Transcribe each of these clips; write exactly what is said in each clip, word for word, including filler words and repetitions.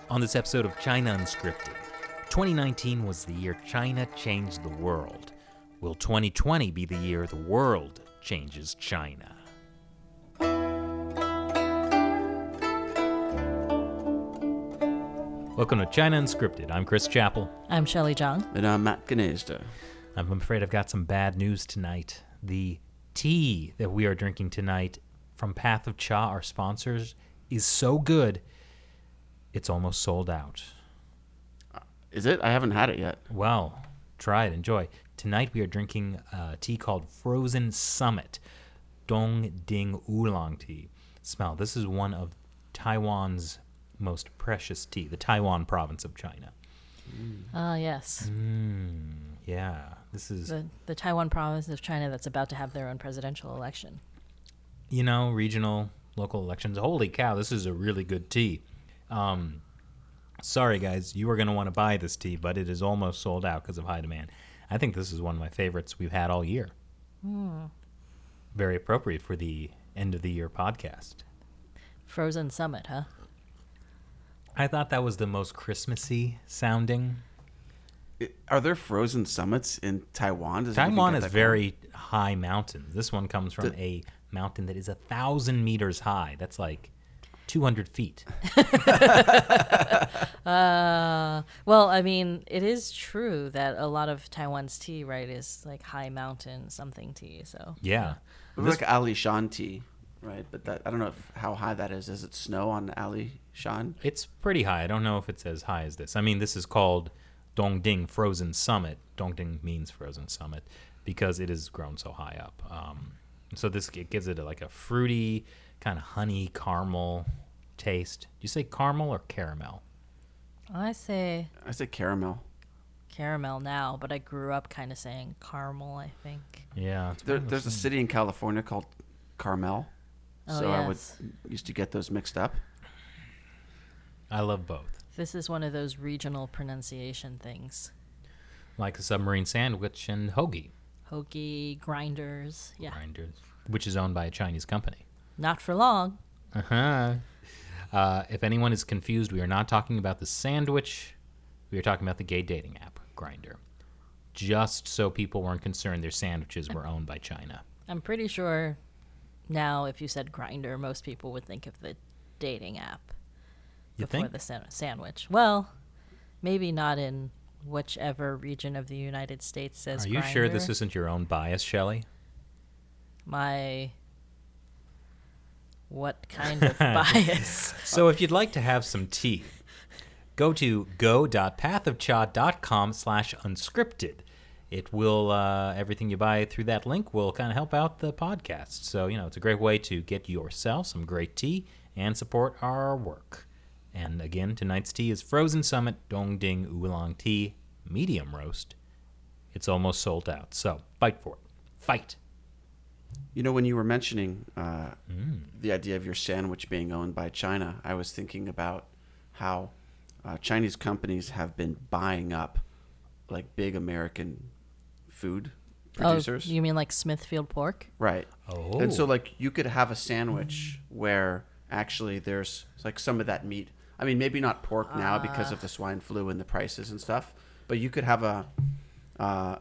On this episode of China Unscripted, twenty nineteen was the year China changed the world. Will twenty twenty be the year the world changes China? Welcome to China Unscripted. I'm Chris Chappell. I'm Shelley Zhang. And I'm Matt Gnezda. I'm afraid I've got some bad news tonight. The tea that we are drinking tonight from Path of Cha, our sponsors, is so good, it's almost sold out. Is it? I haven't had it yet. Well, try it. Enjoy. Tonight we are drinking a tea called Frozen Summit, Dong Ding Oolong tea. Smell. This is one of Taiwan's most precious tea, the Taiwan province of China. Ah, uh, yes. Mm, yeah. This is... The, the Taiwan province of China that's about to have their own presidential election. You know, regional, local elections. Holy cow, this is a really good tea. Um, sorry, guys, you were going to want to buy this tea, but it is almost sold out because of high demand. I think this is one of my favorites we've had all year. Mm. Very appropriate for the end of the year podcast. Frozen Summit, huh? I thought that was the most Christmassy sounding. It, are there frozen summits in Taiwan? Does Taiwan get is that very called? high mountains. This one comes from the, a mountain that is a thousand meters high. That's like two hundred feet. uh, well, I mean, it is true that a lot of Taiwan's tea, right, is like high mountain something tea. So yeah, yeah. Like Ali Shan tea, right? But that I don't know if, how high that is. Does it snow on Ali Shan? It's pretty high. I don't know if it's as high as this. I mean, this is called Dongding Frozen Summit. Dongding means frozen summit because it has grown so high up. Um, so this it gives it a, like a fruity kind of honey caramel taste. Do you say caramel or caramel? I say I say caramel. Caramel now, but I grew up kind of saying caramel, I think. Yeah. There, there's a city in California called Carmel. Oh, so yes. I would used to get those mixed up. I love both. This is one of those regional pronunciation things. Like a submarine sandwich and hoagie. Hoagie, grinders, yeah. Grinders, which is owned by a Chinese company. Not for long. Uh-huh. Uh, if anyone is confused, we are not talking about the sandwich. We are talking about the gay dating app, Grindr. Just so people weren't concerned their sandwiches were owned by China. I'm pretty sure now if you said Grindr, most people would think of the dating app You before think? the san- sandwich. Well, maybe not in whichever region of the United States says Are you Grindr. sure this isn't your own bias, Shelley? My... What kind of bias? So if you'd like to have some tea, go to go.pathofcha.com slash unscripted. It will, uh, everything you buy through that link will kind of help out the podcast. So, you know, it's a great way to get yourself some great tea and support our work. And again, tonight's tea is Frozen Summit Dongding Oolong Tea, medium roast. It's almost sold out, so fight for it. Fight. You know, when you were mentioning uh, Mm. the idea of your sandwich being owned by China, I was thinking about how uh, Chinese companies have been buying up like big American food producers. Oh, you mean like Smithfield Pork? Right. Oh. And so like you could have a sandwich where actually there's like some of that meat. I mean, maybe not pork now because of the swine flu and the prices and stuff, but you could have a, uh,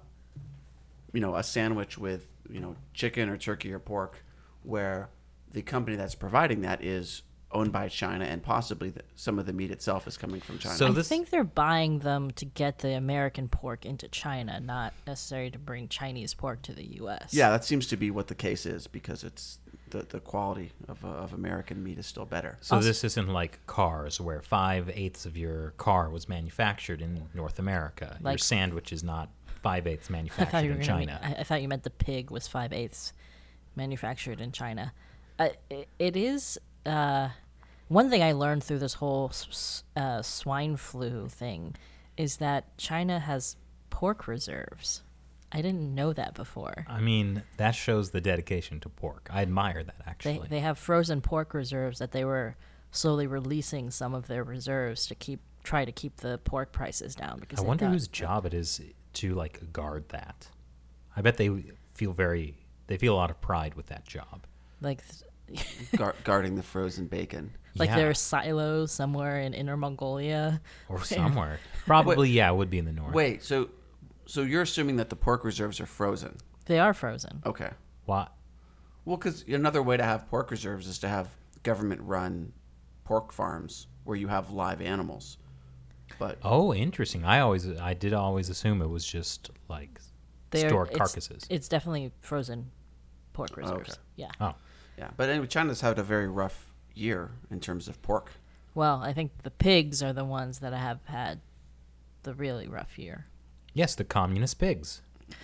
you know, a sandwich with, you know, chicken or turkey or pork where the company that's providing that is owned by China and possibly the, some of the meat itself is coming from China. So I this- think they're buying them to get the American pork into China, not necessarily to bring Chinese pork to the U S. Yeah, that seems to be what the case is because it's the, the quality of, uh, of American meat is still better. So Also- this isn't like cars where five-eighths of your car was manufactured in North America. Your Like- sandwich is not five-eighths I manufactured thought you were in gonna China. mean, I, I thought you meant the pig was five eighths manufactured in China. Uh, it, it is uh, one thing I learned through this whole s- uh, swine flu thing is that China has pork reserves. I didn't know that before. I mean, that shows the dedication to pork. I admire that, They actually. they have frozen pork reserves that they were slowly releasing some of their reserves to keep try to keep the pork prices down because I they wonder got- whose job it is to, like, guard that. I bet they feel very... They feel a lot of pride with that job. like th- Guard, guarding the frozen bacon. Like Yeah. there are silos somewhere in Inner Mongolia. Or somewhere. Probably, yeah, it would be in the north. Wait, so so you're assuming that the pork reserves are frozen? They are frozen. Okay. What? Well, because another way to have pork reserves is to have government-run pork farms where you have live animals. But Oh, interesting. I always, I did always assume it was just like They are- stored it's- carcasses. It's definitely frozen pork reserves. Okay. Yeah. Oh, yeah, but anyway, China's had a very rough year in terms of pork. Well, I think the pigs are the ones that have had the really rough year. yes, the communist pigs.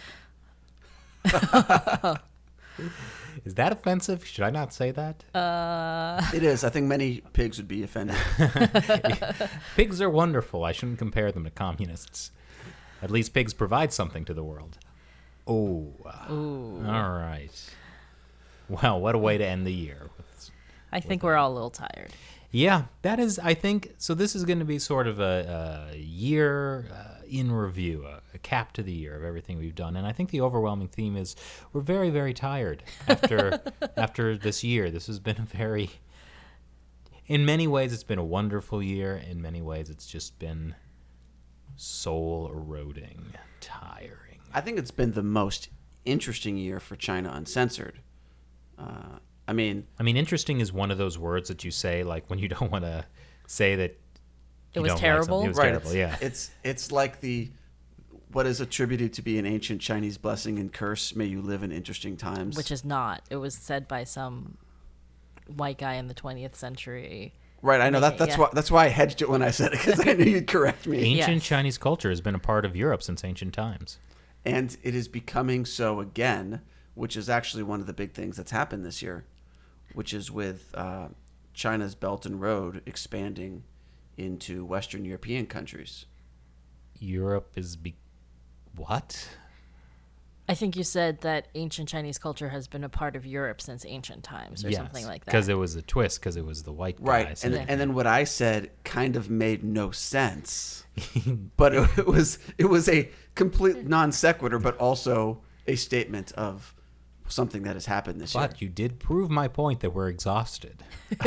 Is that offensive? Should I not say that? Uh, It is. I think many pigs would be offended. Pigs are wonderful. I shouldn't compare them to communists. At least pigs provide something to the world. Oh, ooh. all right. Well, what a way to end the year. I think we're all a little tired. Yeah, that is, I think, so this is going to be sort of a, a year uh, in review, a, a cap to the year of everything we've done. And I think the overwhelming theme is we're very, very tired after after this year. This has been a very, in many ways, it's been a wonderful year. In many ways, it's just been soul eroding, tiring. I think it's been the most interesting year for China Uncensored. Uh, I mean, I mean, interesting is one of those words that you say like when you don't want to say that It you was don't like terrible? something. It was right? terrible, It's, yeah. It's it's like the what is attributed to be an ancient Chinese blessing and curse. May you live in interesting times. Which is not. It was said by some white guy in the twentieth century. right. I know that. That's Yeah. why. That's why I hedged it when I said it because I knew you'd correct me. Ancient Yes. Chinese culture has been a part of Europe since ancient times. And it is becoming so again, which is actually one of the big things that's happened this year, which is with uh, China's Belt and Road expanding into Western European countries. Europe is be what? I think you said that ancient Chinese culture has been a part of Europe since ancient times or something like that. Because it was a twist. Because it was the white Right. guys. And, Yeah. and then what I said kind of made no sense. But it, it was it was a complete non sequitur, but also a statement of something that has happened this year. But you did prove my point that we're exhausted.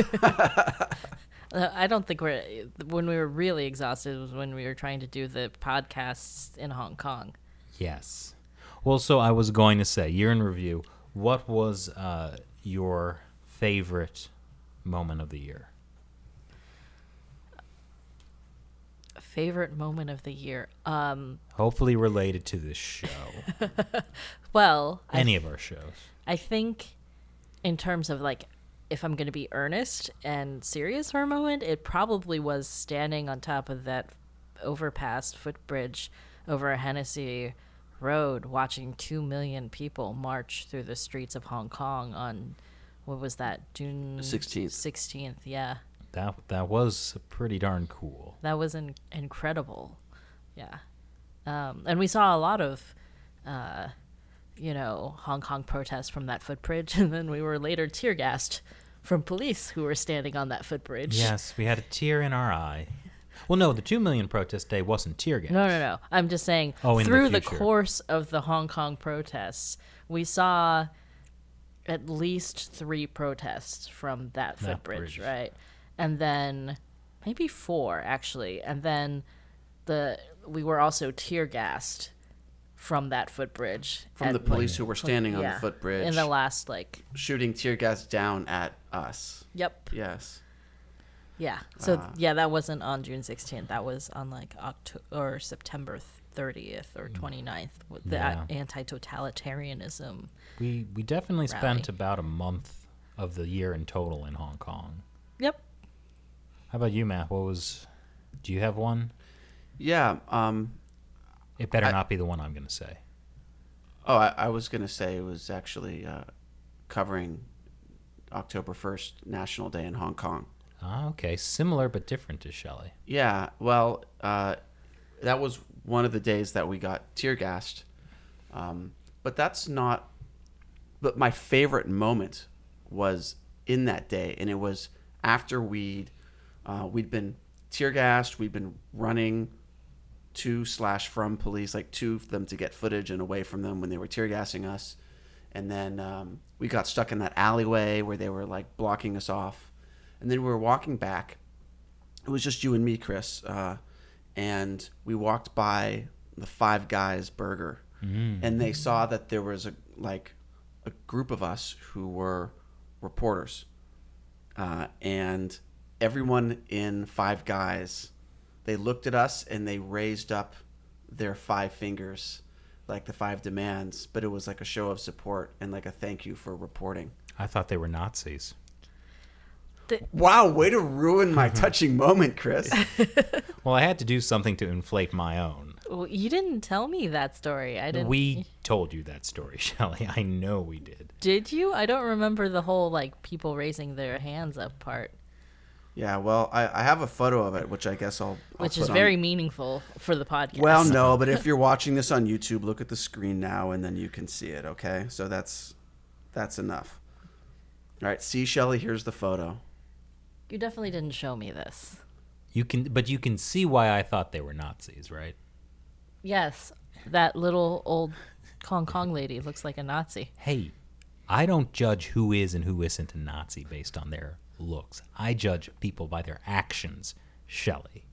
Uh, I don't think we're. When we were really exhausted was when we were trying to do the podcasts in Hong Kong. Yes. Well, so I was going to say, year in review, what was uh, your favorite moment of the year? Favorite moment of the year. Um, Hopefully related to this show. well, I Any of our shows. I think in terms of like if I'm going to be earnest and serious for a moment, it probably was standing on top of that overpass footbridge over Hennessy Road watching two million people march through the streets of Hong Kong on what was that? June sixteenth. sixteenth, yeah. That that was pretty darn cool. That was in- incredible. Yeah. Um, and we saw a lot of uh, you know, Hong Kong protests from that footbridge, and then we were later tear gassed from police who were standing on that footbridge. Yes, we had a tear in our eye. Well, no, the two million protest day wasn't tear gas. No, no, no. I'm just saying, Oh, in the through the, future. course of the Hong Kong protests, we saw at least three protests from that That footbridge, bridge. right? And then maybe four, actually. And then the we were also tear gassed from that footbridge. From at, the police like, who were standing on yeah, the footbridge, in the last, like, shooting tear gas down at us. yep. Yes. Yeah. So Ah. yeah, that wasn't on June sixteenth. That was on like October or September thirtieth or twenty-ninth with the Yeah. anti-totalitarianism. We we definitely Rally. spent about a month of the year in total in Hong Kong. Yep. How about you, Matt? What was? Do you have one? Yeah. Um, It better I- not be the one I'm going to say. oh, I, I was going to say it was actually uh, covering October first, National Day in Hong Kong. Ah, okay, similar but different to Shelley. Yeah, well, uh, that was one of the days that we got tear gassed. Um, but that's not. But my favorite moment was in that day, and it was after we'd uh, we'd been tear gassed, we'd been running to slash from police, like to them to get footage and away from them when they were tear gassing us, and then um, we got stuck in that alleyway where they were like blocking us off, and then we were walking back. It was just you and me, Chris, uh, and we walked by the Five Guys burger, mm. and they saw that there was a like a group of us who were reporters, uh, and everyone in Five Guys, they looked at us and they raised up their five fingers, like the five demands, but it was like a show of support and like a thank you for reporting. I thought they were Nazis. The- wow, way to ruin my touching moment, Chris. Well, I had to do something to inflate my own. Well, you didn't tell me that story. I didn't. We told you that story, Shelley. I know we did. Did you? I don't remember the whole like people raising their hands up part. Yeah, well, I, I have a photo of it, which I guess I'll, I'll Which put is on. very meaningful for the podcast. Well, no, but if you're watching this on YouTube, look at the screen now, and then you can see it. Okay, so that's that's enough. All right, see, Shelley, here's the photo. You definitely didn't show me this. You can, but you can see why I thought they were Nazis, right? Yes, that little old Hong Kong lady looks like a Nazi. Hey, I don't judge who is and who isn't a Nazi based on their looks. I judge people by their actions, Shelley.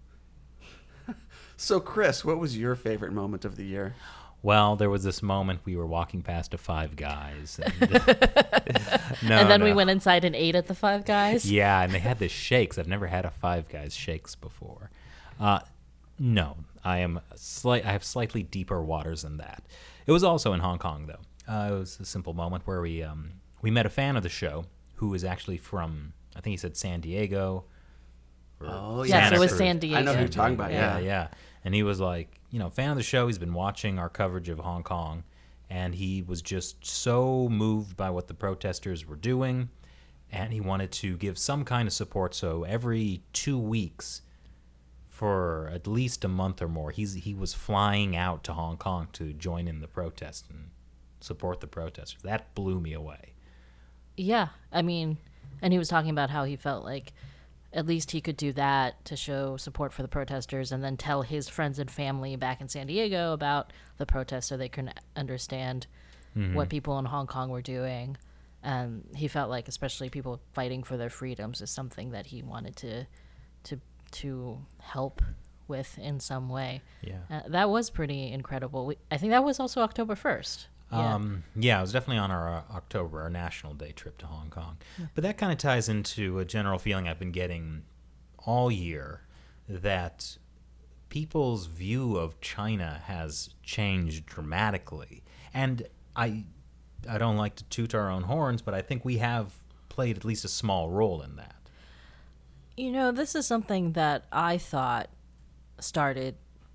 So, Chris, what was your favorite moment of the year? Well, there was this moment we were walking past a Five Guys. And, no, and then no. we went inside and ate at the Five Guys. Yeah, and they had the shakes. I've never had a Five Guys shakes before. Uh, no, I am slight. I have slightly deeper waters than that. It was also in Hong Kong, though. Uh, it was a simple moment where we um, we met a fan of the show who is actually from, I think he said San Diego. Or Oh, Yes, Santa it was Cruz. San Diego. I know who you're talking about, Yeah, yeah. yeah. And he was like, you know, fan of the show. He's been watching our coverage of Hong Kong, and he was just so moved by what the protesters were doing, and he wanted to give some kind of support. So every two weeks, for at least a month or more, he's he was flying out to Hong Kong to join in the protest and support the protesters. That blew me away. Yeah, I mean, and he was talking about how he felt like at least he could do that to show support for the protesters and then tell his friends and family back in San Diego about the protests so they can understand mm-hmm. what people in Hong Kong were doing. And he felt like especially people fighting for their freedoms is something that he wanted to to to help with in some way. Yeah. Uh, that was pretty incredible. We, I think that was also October first. Yeah. Um, yeah, it was definitely on our uh, October, our National Day trip to Hong Kong. Yeah. But that kind of ties into a general feeling I've been getting all year that people's view of China has changed dramatically. And I, I don't like to toot our own horns, but I think we have played at least a small role in that. You know, this is something that I thought started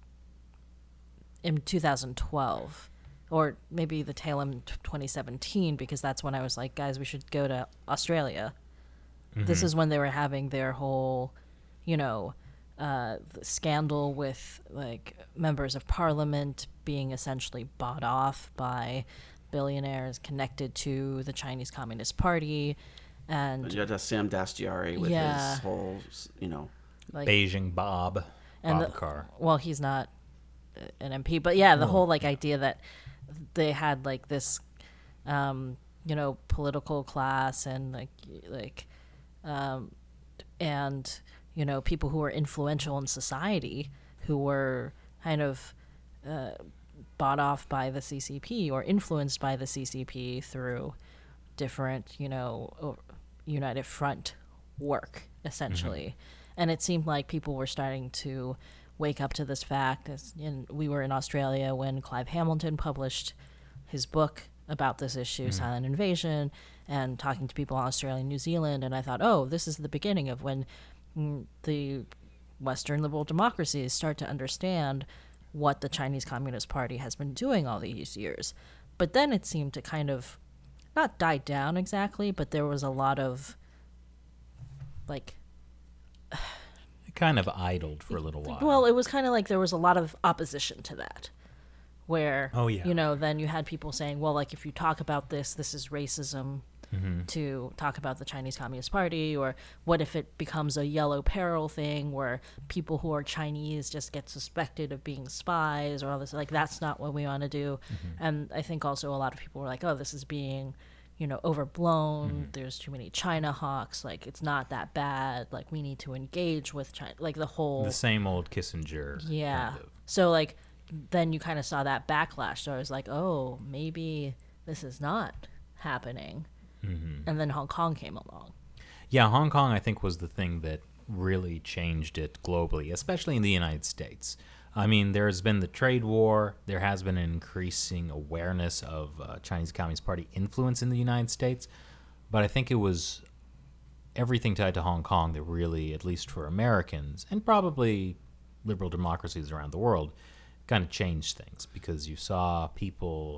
in two thousand twelve. Or maybe the tail end of twenty seventeen, because that's when I was like, guys, we should go to Australia. Mm-hmm. This is when they were having their whole, you know, uh, scandal with like members of parliament being essentially bought off by billionaires connected to the Chinese Communist Party. And you had Sam Dastyari with yeah, his whole, you know, like, Beijing Bob, and Bob the, Carr. Well, he's not an M P, but yeah, the oh. whole like idea that they had like this, um, you know, political class and like like, um, and you know, people who were influential in society who were kind of uh, bought off by the C C P or influenced by the C C P through different, you know, United Front work essentially, mm-hmm. and it seemed like people were starting to wake up to this fact. As in, we were in Australia when Clive Hamilton published his book about this issue, mm. Silent Invasion, and talking to people in Australia and New Zealand, and I thought, oh, this is the beginning of when mm, the Western liberal democracies start to understand what the Chinese Communist Party has been doing all these years. But then it seemed to kind of not die down exactly, but there was a lot of like kind of idled for a little while. Well, it was kind of like there was a lot of opposition to that, where, oh, yeah. you know, then you had people saying, well, like, if you talk about this, this is racism, mm-hmm. to talk about the Chinese Communist Party, or what if it becomes a yellow peril thing where people who are Chinese just get suspected of being spies or all this. Like, that's not what we want to do. Mm-hmm. And I think also a lot of people were like, oh, this is being, you know, overblown. Mm-hmm. There's too many China hawks. Like, it's not that bad. Like, we need to engage with China. Like, the whole... The same old Kissinger. Yeah. Kind of. So, like, then you kind of saw that backlash. So I was like, oh, maybe this is not happening. Mm-hmm. And then Hong Kong came along. Yeah, Hong Kong, I think, was the thing that really changed it globally, especially in the United States. I mean, there's been the trade war. There has been an increasing awareness of uh, Chinese Communist Party influence in the United States. But I think it was everything tied to Hong Kong that really, at least for Americans, and probably liberal democracies around the world, kind of changed things, because you saw people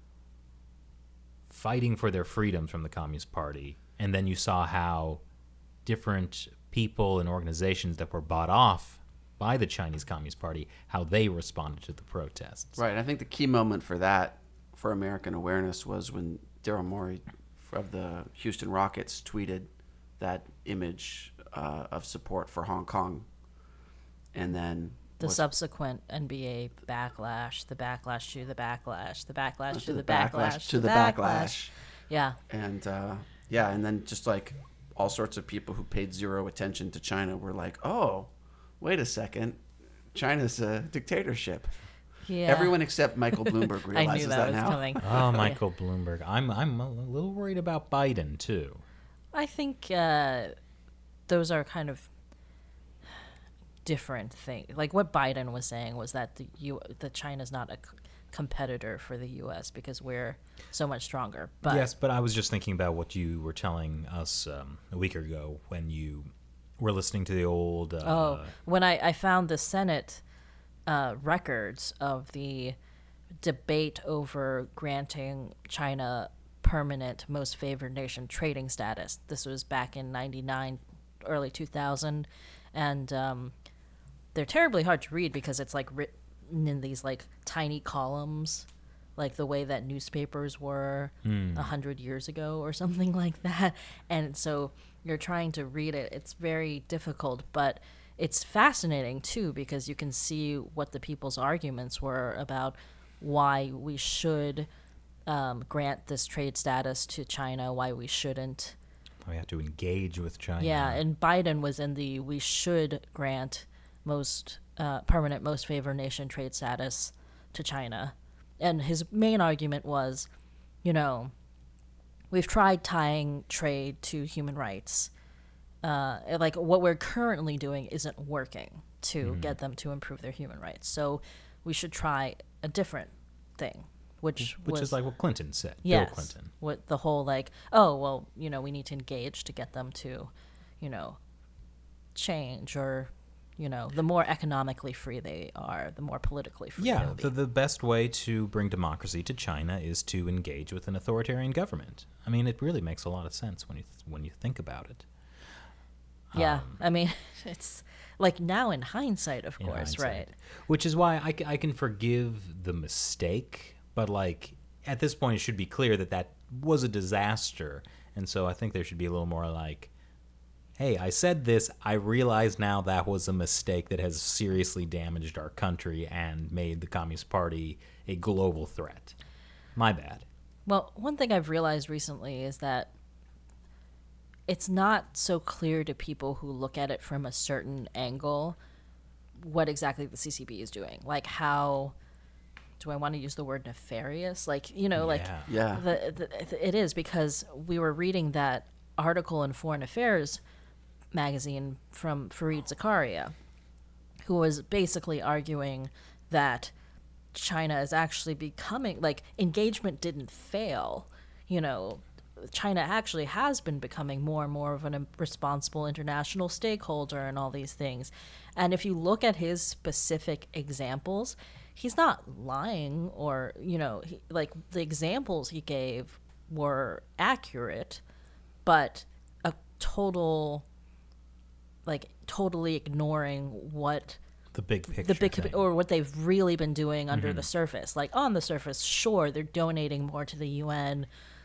fighting for their freedoms from the Communist Party, and then you saw how different people and organizations that were bought off by the Chinese Communist Party, how they responded to the protests. Right. I think the key moment for that, for American awareness, was when Daryl Morey of the Houston Rockets tweeted that image uh, of support for Hong Kong. And then the was, subsequent N B A backlash, the backlash to the backlash, the backlash to, to the, the backlash, backlash to to the backlash. backlash. Yeah. And uh, yeah, and then just like all sorts of people who paid zero attention to China were like, oh, wait a second, China's a dictatorship. Yeah. Everyone except Michael Bloomberg realizes I knew that, that was now. coming. Oh, Michael Bloomberg. I'm I'm a little worried about Biden, too. I think uh, those are kind of different things. Like what Biden was saying was that the U that China's not a c- competitor for the U S because we're so much stronger. But yes, but I was just thinking about what you were telling us um, a week ago when you were listening to the old... Uh, oh, when I, I found the Senate uh, records of the debate over granting China permanent most favored nation trading status. This was back in ninety-nine, early two thousand, and um, they're terribly hard to read because it's like written in these like tiny columns, like the way that newspapers were a mm. hundred years ago or something like that. And so you're trying to read it. It's very difficult, but it's fascinating too because you can see what the people's arguments were about why we should um, grant this trade status to China, why we shouldn't. We have to engage with China. Yeah, and Biden was in the we should grant most uh, permanent most favored nation trade status to China. And his main argument was, you know, we've tried tying trade to human rights. Uh, like what we're currently doing isn't working to mm-hmm. get them to improve their human rights. So we should try a different thing, which which was, is like what Clinton said. Yes, Bill Clinton. What the whole like, oh well, you know, we need to engage to get them to, you know, change, or, you know, the more economically free they are, the more politically free Yeah, they'll be. the, the best way to bring democracy to China is to engage with an authoritarian government. I mean, it really makes a lot of sense when you th- when you think about it. Yeah, Um, I mean, it's like now in hindsight, of in course, hindsight. right? Which is why I, c- I can forgive the mistake, but like at this point, it should be clear that that was a disaster, and so I think there should be a little more like, hey, I said this, I realize now that was a mistake that has seriously damaged our country and made the Communist Party a global threat. My bad. Well, one thing I've realized recently is that it's not so clear to people who look at it from a certain angle what exactly the C C P is doing. Like how, do I want to use the word nefarious? Like, you know, like Yeah. Yeah. the, the, it is, because we were reading that article in Foreign Affairs magazine from Fareed Zakaria, who was basically arguing that China is actually becoming, like, engagement didn't fail. You know, China actually has been becoming more and more of a responsible international stakeholder and all these things. And if you look at his specific examples, he's not lying, or, you know, he, like the examples he gave were accurate, but a total, like totally ignoring what The big picture. the big thing. or what they've really been doing under mm-hmm. the surface. Like on the surface, sure, they're donating more to the U N,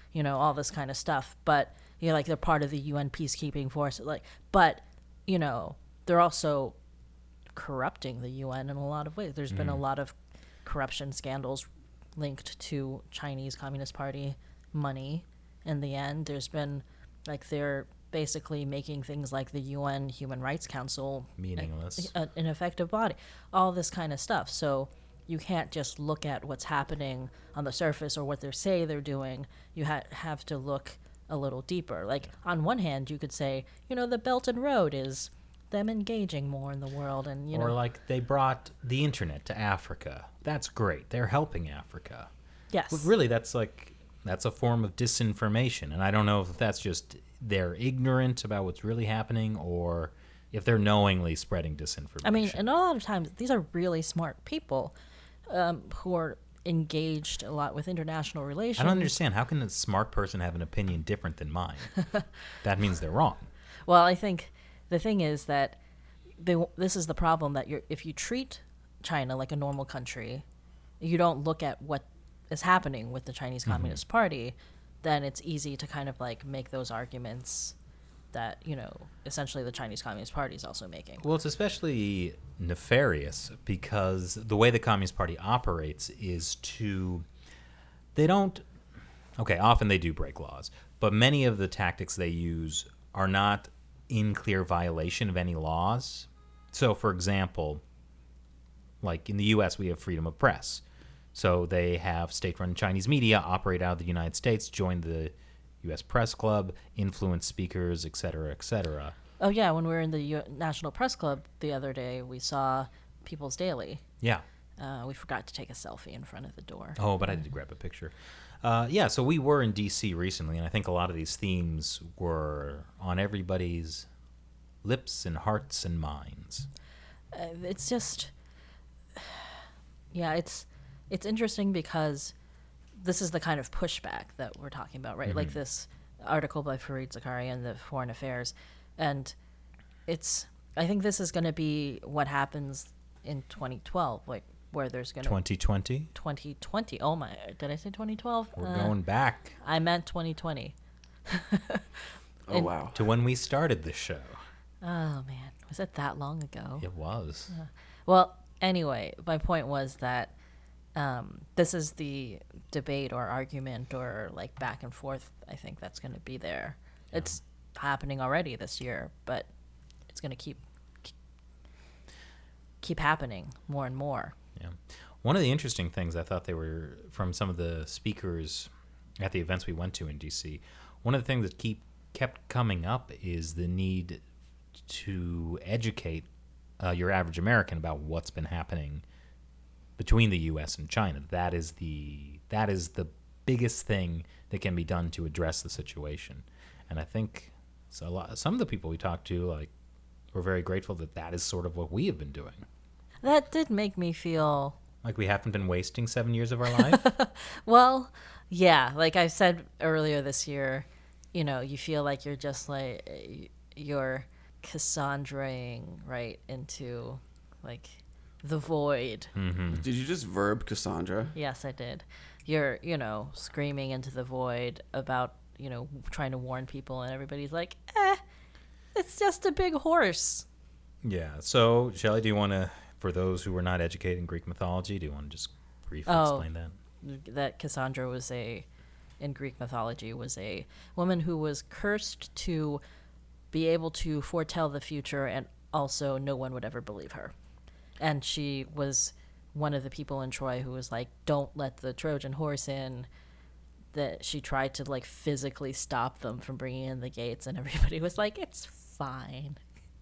you know, all this kind of stuff. But you know, like they're part of the U N peacekeeping force. Like, but you know, they're also corrupting the U N in a lot of ways. There's mm. been a lot of corruption scandals linked to Chinese Communist Party money. In the end, there's been like they're basically making things like the U N Human Rights Council meaningless, a, a, an effective body, all this kind of stuff. So you can't just look at what's happening on the surface or what they say they're doing. You ha- have to look a little deeper. Like on one hand, you could say, you know, the Belt and Road is them engaging more in the world, and you or know, like they brought the internet to Africa. That's great. They're helping Africa. Yes. But really, that's like that's a form of disinformation, and I don't know if that's just they're ignorant about what's really happening, or if they're knowingly spreading disinformation. I mean, and a lot of times these are really smart people um, who are engaged a lot with international relations. I don't understand. How can a smart person have an opinion different than mine? That means they're wrong. Well, I think the thing is that they, this is the problem, that you're, if you treat China like a normal country, you don't look at what is happening with the Chinese Communist mm-hmm. Party, then it's easy to kind of like make those arguments that, you know, essentially the Chinese Communist Party is also making. Well, it's especially nefarious because the way the Communist Party operates is to, they don't, okay, often they do break laws, but many of the tactics they use are not in clear violation of any laws. So, for example, like in the U S, we have freedom of press. So they have state-run Chinese media operate out of the United States, join the U S Press Club, influence speakers, et cetera, et cetera. Oh, yeah. When we were in the U- National Press Club the other day, we saw People's Daily. Yeah. Uh, we forgot to take a selfie in front of the door. Oh, but I did grab a picture. Uh, yeah, so we were in D C recently, and I think a lot of these themes were on everybody's lips and hearts and minds. Uh, it's just, yeah, it's it's interesting because this is the kind of pushback that we're talking about, right? Mm-hmm. Like this article by Fareed Zakaria in the Foreign Affairs, and it's, I think this is going to be what happens in twenty twelve, like where there's going to twenty twenty twenty twenty. Oh my, did I say twenty twelve? We're uh, going back. I meant twenty twenty. Oh, and, wow. To when we started the show. Oh man, was it that long ago? It was. Uh, well, anyway, my point was that um, this is the debate or argument or like back and forth. I think that's going to be there. Yeah. It's happening already this year, but it's going to keep keep happening more and more. Yeah. One of the interesting things I thought they were from some of the speakers at the events we went to in D C, one of the things that keep kept coming up is the need to educate uh, your average American about what's been happening between the U S and China. That is the that is the biggest thing that can be done to address the situation. And I think so a lot, some of the people we talked to like were very grateful that that is sort of what we have been doing. That did make me feel like we haven't been wasting seven years of our life. Well, yeah, like I said earlier this year, you know, you feel like you're just like you're Cassandraing right into like the void. Mm-hmm. Did you just verb Cassandra? Yes, I did. You're, you know, screaming into the void about, you know, trying to warn people, and everybody's like, eh, it's just a big horse. Yeah. So, Shelley, do you want to, for those who were not educated in Greek mythology, do you want to just briefly oh, explain that? That Cassandra was a, in Greek mythology, was a woman who was cursed to be able to foretell the future, and also no one would ever believe her. And she was one of the people in Troy who was like, don't let the Trojan horse in. That she tried to like physically stop them from bringing in the gates, and everybody was like, it's fine.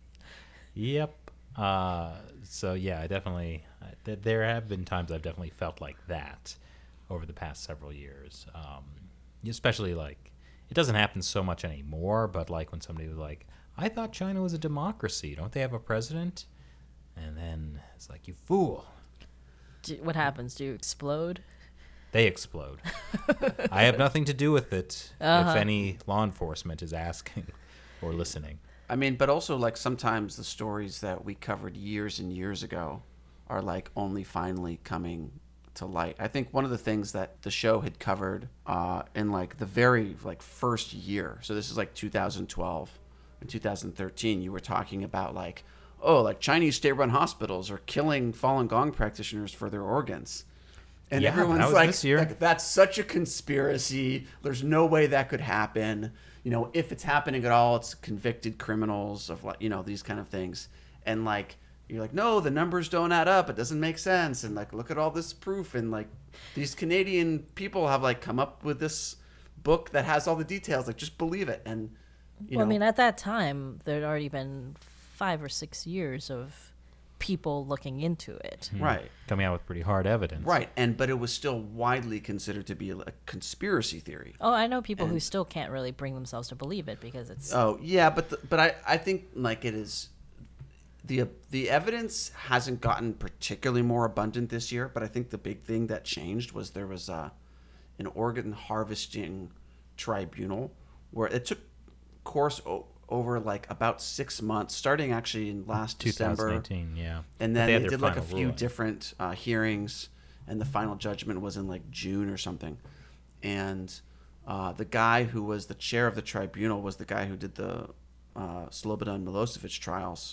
Yep. Uh, so yeah, I definitely, uh, th- there have been times I've definitely felt like that over the past several years. Um, especially like, it doesn't happen so much anymore, but like when somebody was like, I thought China was a democracy. Don't they have a president? And then it's like, you fool. Do, what happens? Do you explode? They explode. I have nothing to do with it uh-huh. if any law enforcement is asking or listening. I mean, but also like sometimes the stories that we covered years and years ago are like only finally coming to light. I think one of the things that the show had covered uh, in like the very like first year, so this is like two thousand twelve and two thousand thirteen, you were talking about like, oh, like Chinese state-run hospitals are killing Falun Gong practitioners for their organs. And Yeah, everyone's that was like, this year. like, that's such a conspiracy. There's no way that could happen. You know, if it's happening at all, it's convicted criminals of like, you know, these kind of things. And like, you're like, no, the numbers don't add up. It doesn't make sense. And like, look at all this proof. And like, these Canadian people have like come up with this book that has all the details. Like, just believe it. And, you well, know, I mean, at that time, there'd already been five or six years of people looking into it. right. Coming out with pretty hard evidence. Right. And, but it was still widely considered to be a, a conspiracy theory. Oh, I know people who And- still can't really bring themselves to believe it because it's Oh yeah, but the, but I, I think like it is the the evidence hasn't gotten particularly more abundant this year. But I think the big thing that changed was there was a an organ harvesting tribunal where it took course o- over like about six months, starting actually in last December, twenty eighteen, yeah. and But then they they, had their did like a final few ruling. different uh, hearings, and the final judgment was in like June or something. And uh, the guy who was the chair of the tribunal was the guy who did the uh, Slobodan Milosevic trials.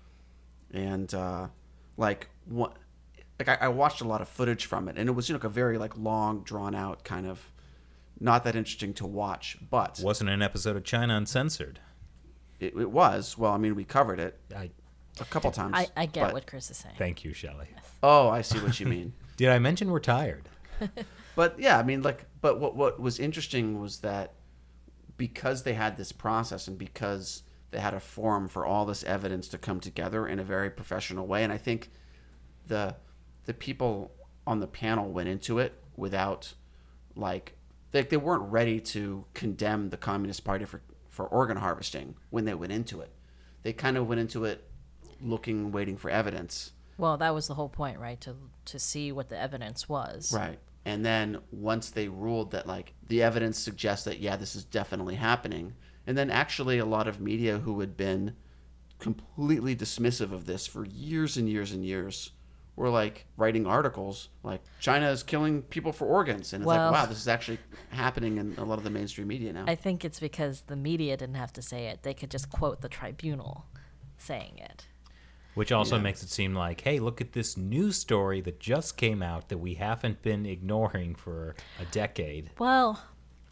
And uh, like what, like I, I watched a lot of footage from it, and it was, you know, like a very like long, drawn out kind of, not that interesting to watch, but Wasn't an episode of China Uncensored. it, it was. Well, I mean, we covered it I a couple times. I, I get but- what Chris is saying. Thank you, Shelley. Oh, I see what you mean. Did I mention we're tired? But yeah, I mean, like, but what what was interesting was that because they had this process and because they had a forum for all this evidence to come together in a very professional way, and I think the the people on the panel went into it without like they they weren't ready to condemn the Communist Party for for organ harvesting when they went into it. They kind of went into it looking, waiting for evidence. Well, that was the whole point, right? To to see what the evidence was. Right. And then once they ruled that, like, the evidence suggests that, yeah, this is definitely happening. And then actually a lot of media who had been completely dismissive of this for years and years and years were, like, writing articles like, China is killing people for organs. And it's Well- like, wow, this is actually happening in a lot of the mainstream media now. I think it's because the media didn't have to say it. They could just quote the tribunal saying it. Which also Yeah. makes it seem like, hey, look at this news story that just came out that we haven't been ignoring for a decade. Well,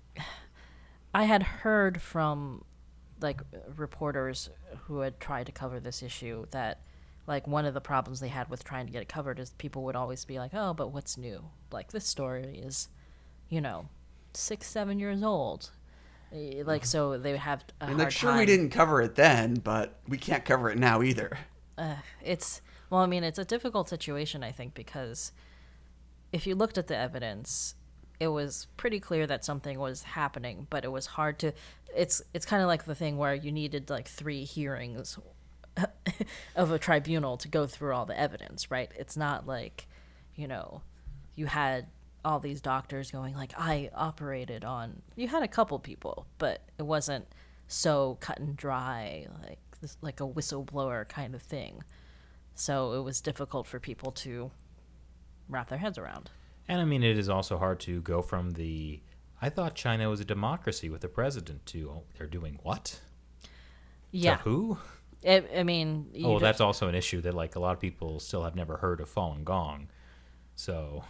I had heard from like reporters who had tried to cover this issue that like one of the problems they had with trying to get it covered is people would always be like, "Oh, but what's new? Like this story is, you know, six, seven years old." Eh, Like so, they would have a and hard like, sure, time. we didn't cover it then, but we can't cover it now either. Uh, it's well, I mean, it's a difficult situation, I think, because if you looked at the evidence, it was pretty clear that something was happening, but it was hard to. It's it's kind of like the thing where you needed like three hearings of a tribunal to go through all the evidence, right? It's not like, you know, you had all these doctors going like, I operated on. You had a couple people, but it wasn't so cut and dry, like this, like a whistleblower kind of thing. So it was difficult for people to wrap their heads around. And I mean, it is also hard to go from the, I thought China was a democracy with a president to, oh, they're doing what? Yeah, To who? I, I mean, you Oh, don't- that's also an issue that like a lot of people still have never heard of Falun Gong. So,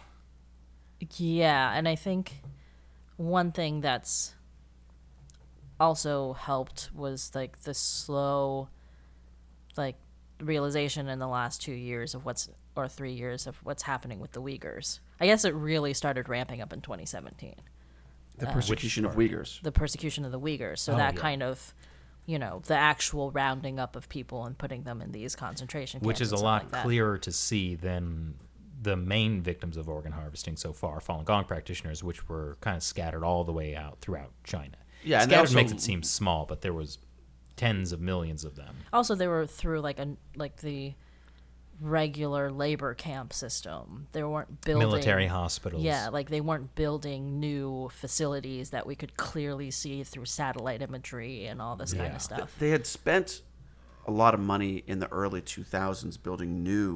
yeah, and I think one thing that's also helped was like the slow, like realization in the last two years of what's or three years of what's happening with the Uyghurs. I guess it really started ramping up in twenty seventeen. The Uh, persecution of Which Uyghurs. The persecution of the Uyghurs. So Oh, that yeah. kind of, you know, the actual rounding up of people and putting them in these concentration camps. which is a and stuff lot like that. clearer to see than the main victims of organ harvesting so far, Falun Gong practitioners, which were kind of scattered all the way out throughout China. Yeah, and they scattered also- makes it seem small, but there was tens of millions of them. Also, they were through like a like the regular labor camp system. They weren't building Military hospitals. Yeah, like they weren't building new facilities that we could clearly see through satellite imagery and all this kind Yeah. of stuff. They had spent a lot of money in the early two thousands building new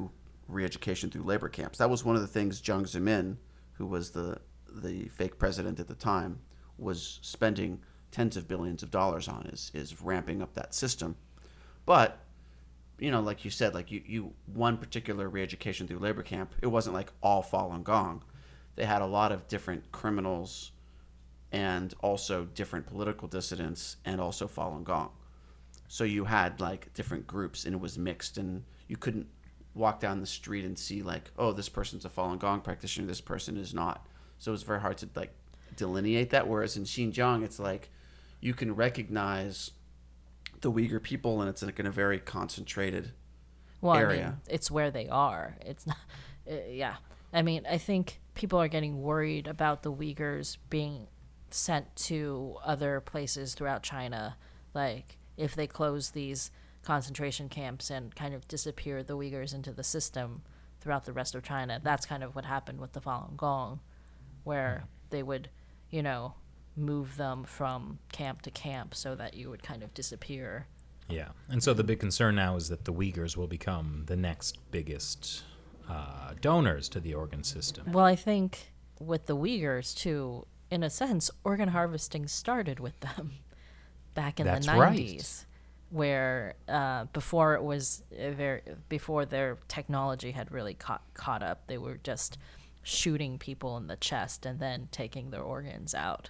re-education through labor camps. That was one of the things Jiang Zemin, who was the the fake president at the time, was spending tens of billions of dollars on, is is ramping up that system. But, you know, like you said, like you, you one particular re-education through labor camp, it wasn't like all Falun Gong. They had a lot of different criminals and also different political dissidents and also Falun Gong. So you had like different groups and it was mixed, and you couldn't walk down the street and see like, oh, this person's a Falun Gong practitioner, this person is not. So it was very hard to like delineate that. Whereas in Xinjiang, it's like you can recognize the Uyghur people, and it's like in a very concentrated well, area. I mean, it's where they are. It's not, uh, yeah. I mean, I think people are getting worried about the Uyghurs being sent to other places throughout China. Like, if they close these concentration camps and kind of disappear the Uyghurs into the system throughout the rest of China, that's kind of what happened with the Falun Gong, where they would, you know, move them from camp to camp so that you would kind of disappear. Yeah. And so the big concern now is that the Uyghurs will become the next biggest uh, donors to the organ system. Well, I think with the Uyghurs, too, in a sense, organ harvesting started with them back in That's the right. nineties, where uh, before it was a very before their technology had really caught caught up, they were just shooting people in the chest and then taking their organs out.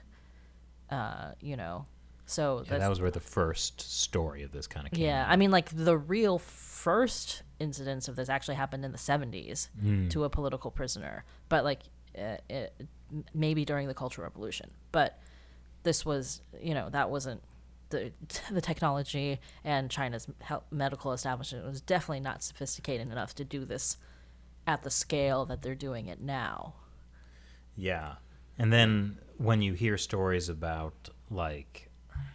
Uh, you know, so Yeah, that was where the first story of this kind of came yeah. out. I mean, like the real first incidents of this actually happened in the seventies Mm. to a political prisoner, but like uh, it, maybe during the Cultural Revolution. But this was, you know, that wasn't the the technology, and China's health, medical establishment was definitely not sophisticated enough to do this at the scale that they're doing it now. Yeah. And then when you hear stories about, like,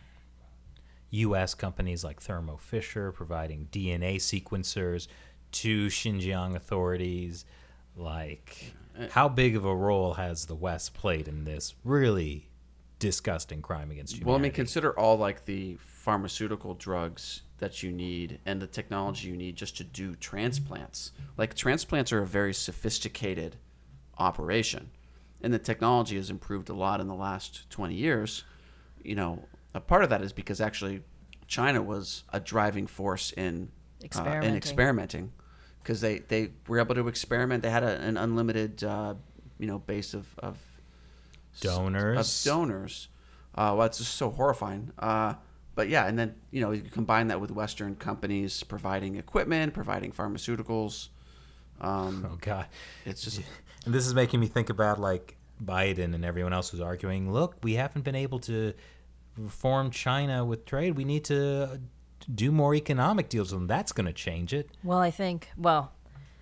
U S companies like Thermo Fisher providing D N A sequencers to Xinjiang authorities, like, how big of a role has the West played in this really disgusting crime against humanity? Well, I mean, consider all like the pharmaceutical drugs that you need and the technology you need just to do transplants. Like, transplants are a very sophisticated operation, and the technology has improved a lot in the last twenty years. You know, a part of that is because actually China was a driving force in uh, Experimenting. in experimenting, because they, they were able to experiment. They had a, an unlimited uh, you know base of of Donors. of donors. Uh, well, it's just so horrifying. Uh, but yeah, and then you know you combine that with Western companies providing equipment, providing pharmaceuticals. Um, Oh, God. it's just And this is making me think about, like, Biden and everyone else who's arguing, look, we haven't been able to reform China with trade. We need to do more economic deals with them. That's going to change it. Well, I think, well,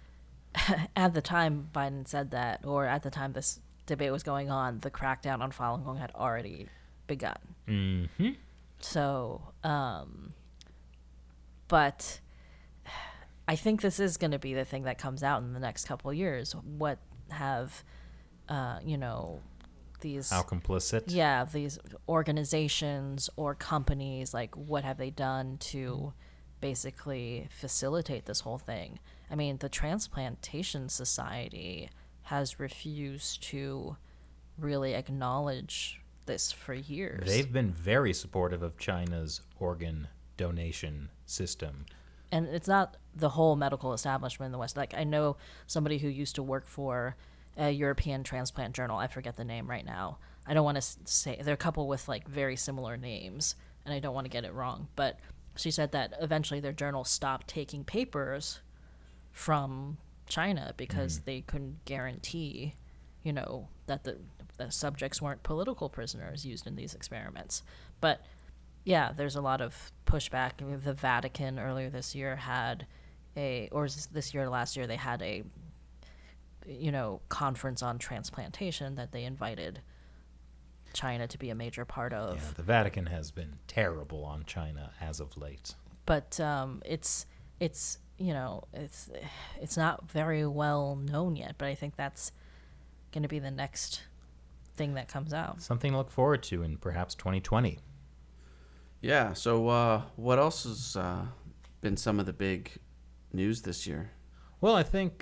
at the time Biden said that, or at the time this debate was going on, the crackdown on Falun Gong had already begun. Mm-hmm. So, um, but I think this is going to be the thing that comes out in the next couple of years. What have, uh, you know, these... How complicit? Yeah, these organizations or companies, like, what have they done to basically facilitate this whole thing? I mean, the Transplantation Society has refused to really acknowledge this for years. They've been very supportive of China's organ donation system. And it's not the whole medical establishment in the West. Like, I know somebody who used to work for a European transplant journal. I forget the name right now. I don't want to say, there are a couple with like very similar names, and I don't want to get it wrong. But she said that eventually their journal stopped taking papers from China because mm. they couldn't guarantee, you know, that the, the subjects weren't political prisoners used in these experiments. But yeah, there's a lot of pushback. I mean, the Vatican earlier this year had a, or this year or last year, they had a, you know, conference on transplantation that they invited China to be a major part of. Yeah, the Vatican has been terrible on China as of late. But um, it's it's you know it's it's not very well known yet. But I think that's going to be the next thing that comes out. Something to look forward to in perhaps twenty twenty. Yeah. So uh, what else has uh, been some of the big news this year? Well, I think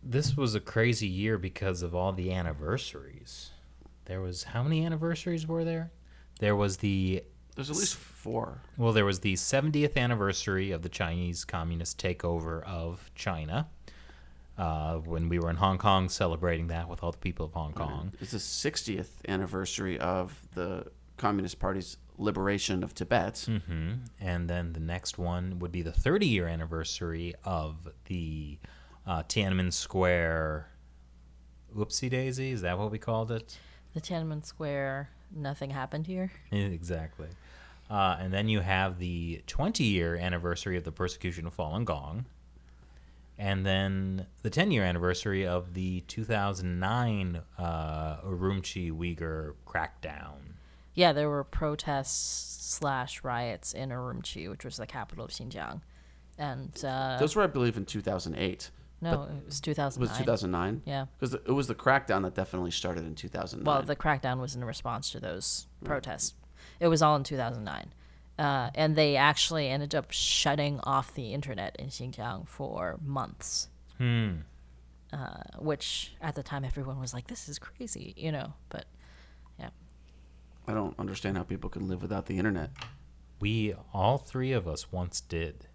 this was a crazy year because of all the anniversaries. There was, how many anniversaries were there? There was the, There's at least four. well, there was the seventieth anniversary of the Chinese Communist takeover of China, uh, when we were in Hong Kong celebrating that with all the people of Hong Kong. It's the sixtieth anniversary of the Communist Party's liberation of Tibet. hmm And then the next one would be the thirty-year anniversary of the uh, Tiananmen Square. Oopsie daisy, is that what we called it? The Tiananmen Square, nothing happened here. Exactly. Uh, and then you have the twenty-year anniversary of the persecution of Falun Gong. And then the ten-year anniversary of the two thousand nine uh, Urumqi Uyghur crackdown. Yeah, there were protests slash riots in Urumqi, which was the capital of Xinjiang. And, uh, Those were, I believe, in two thousand eight. no, it was two thousand Was nine. it two thousand nine? Yeah. Because it was the crackdown that definitely started in two thousand nine. Well, the crackdown was in response to those protests. It was all in two thousand nine. Uh, and they actually ended up shutting off the internet in Xinjiang for months. Hmm. Uh, which at the time everyone was like, this is crazy, you know, but yeah. I don't understand how people can live without the internet. We, all three of us once did.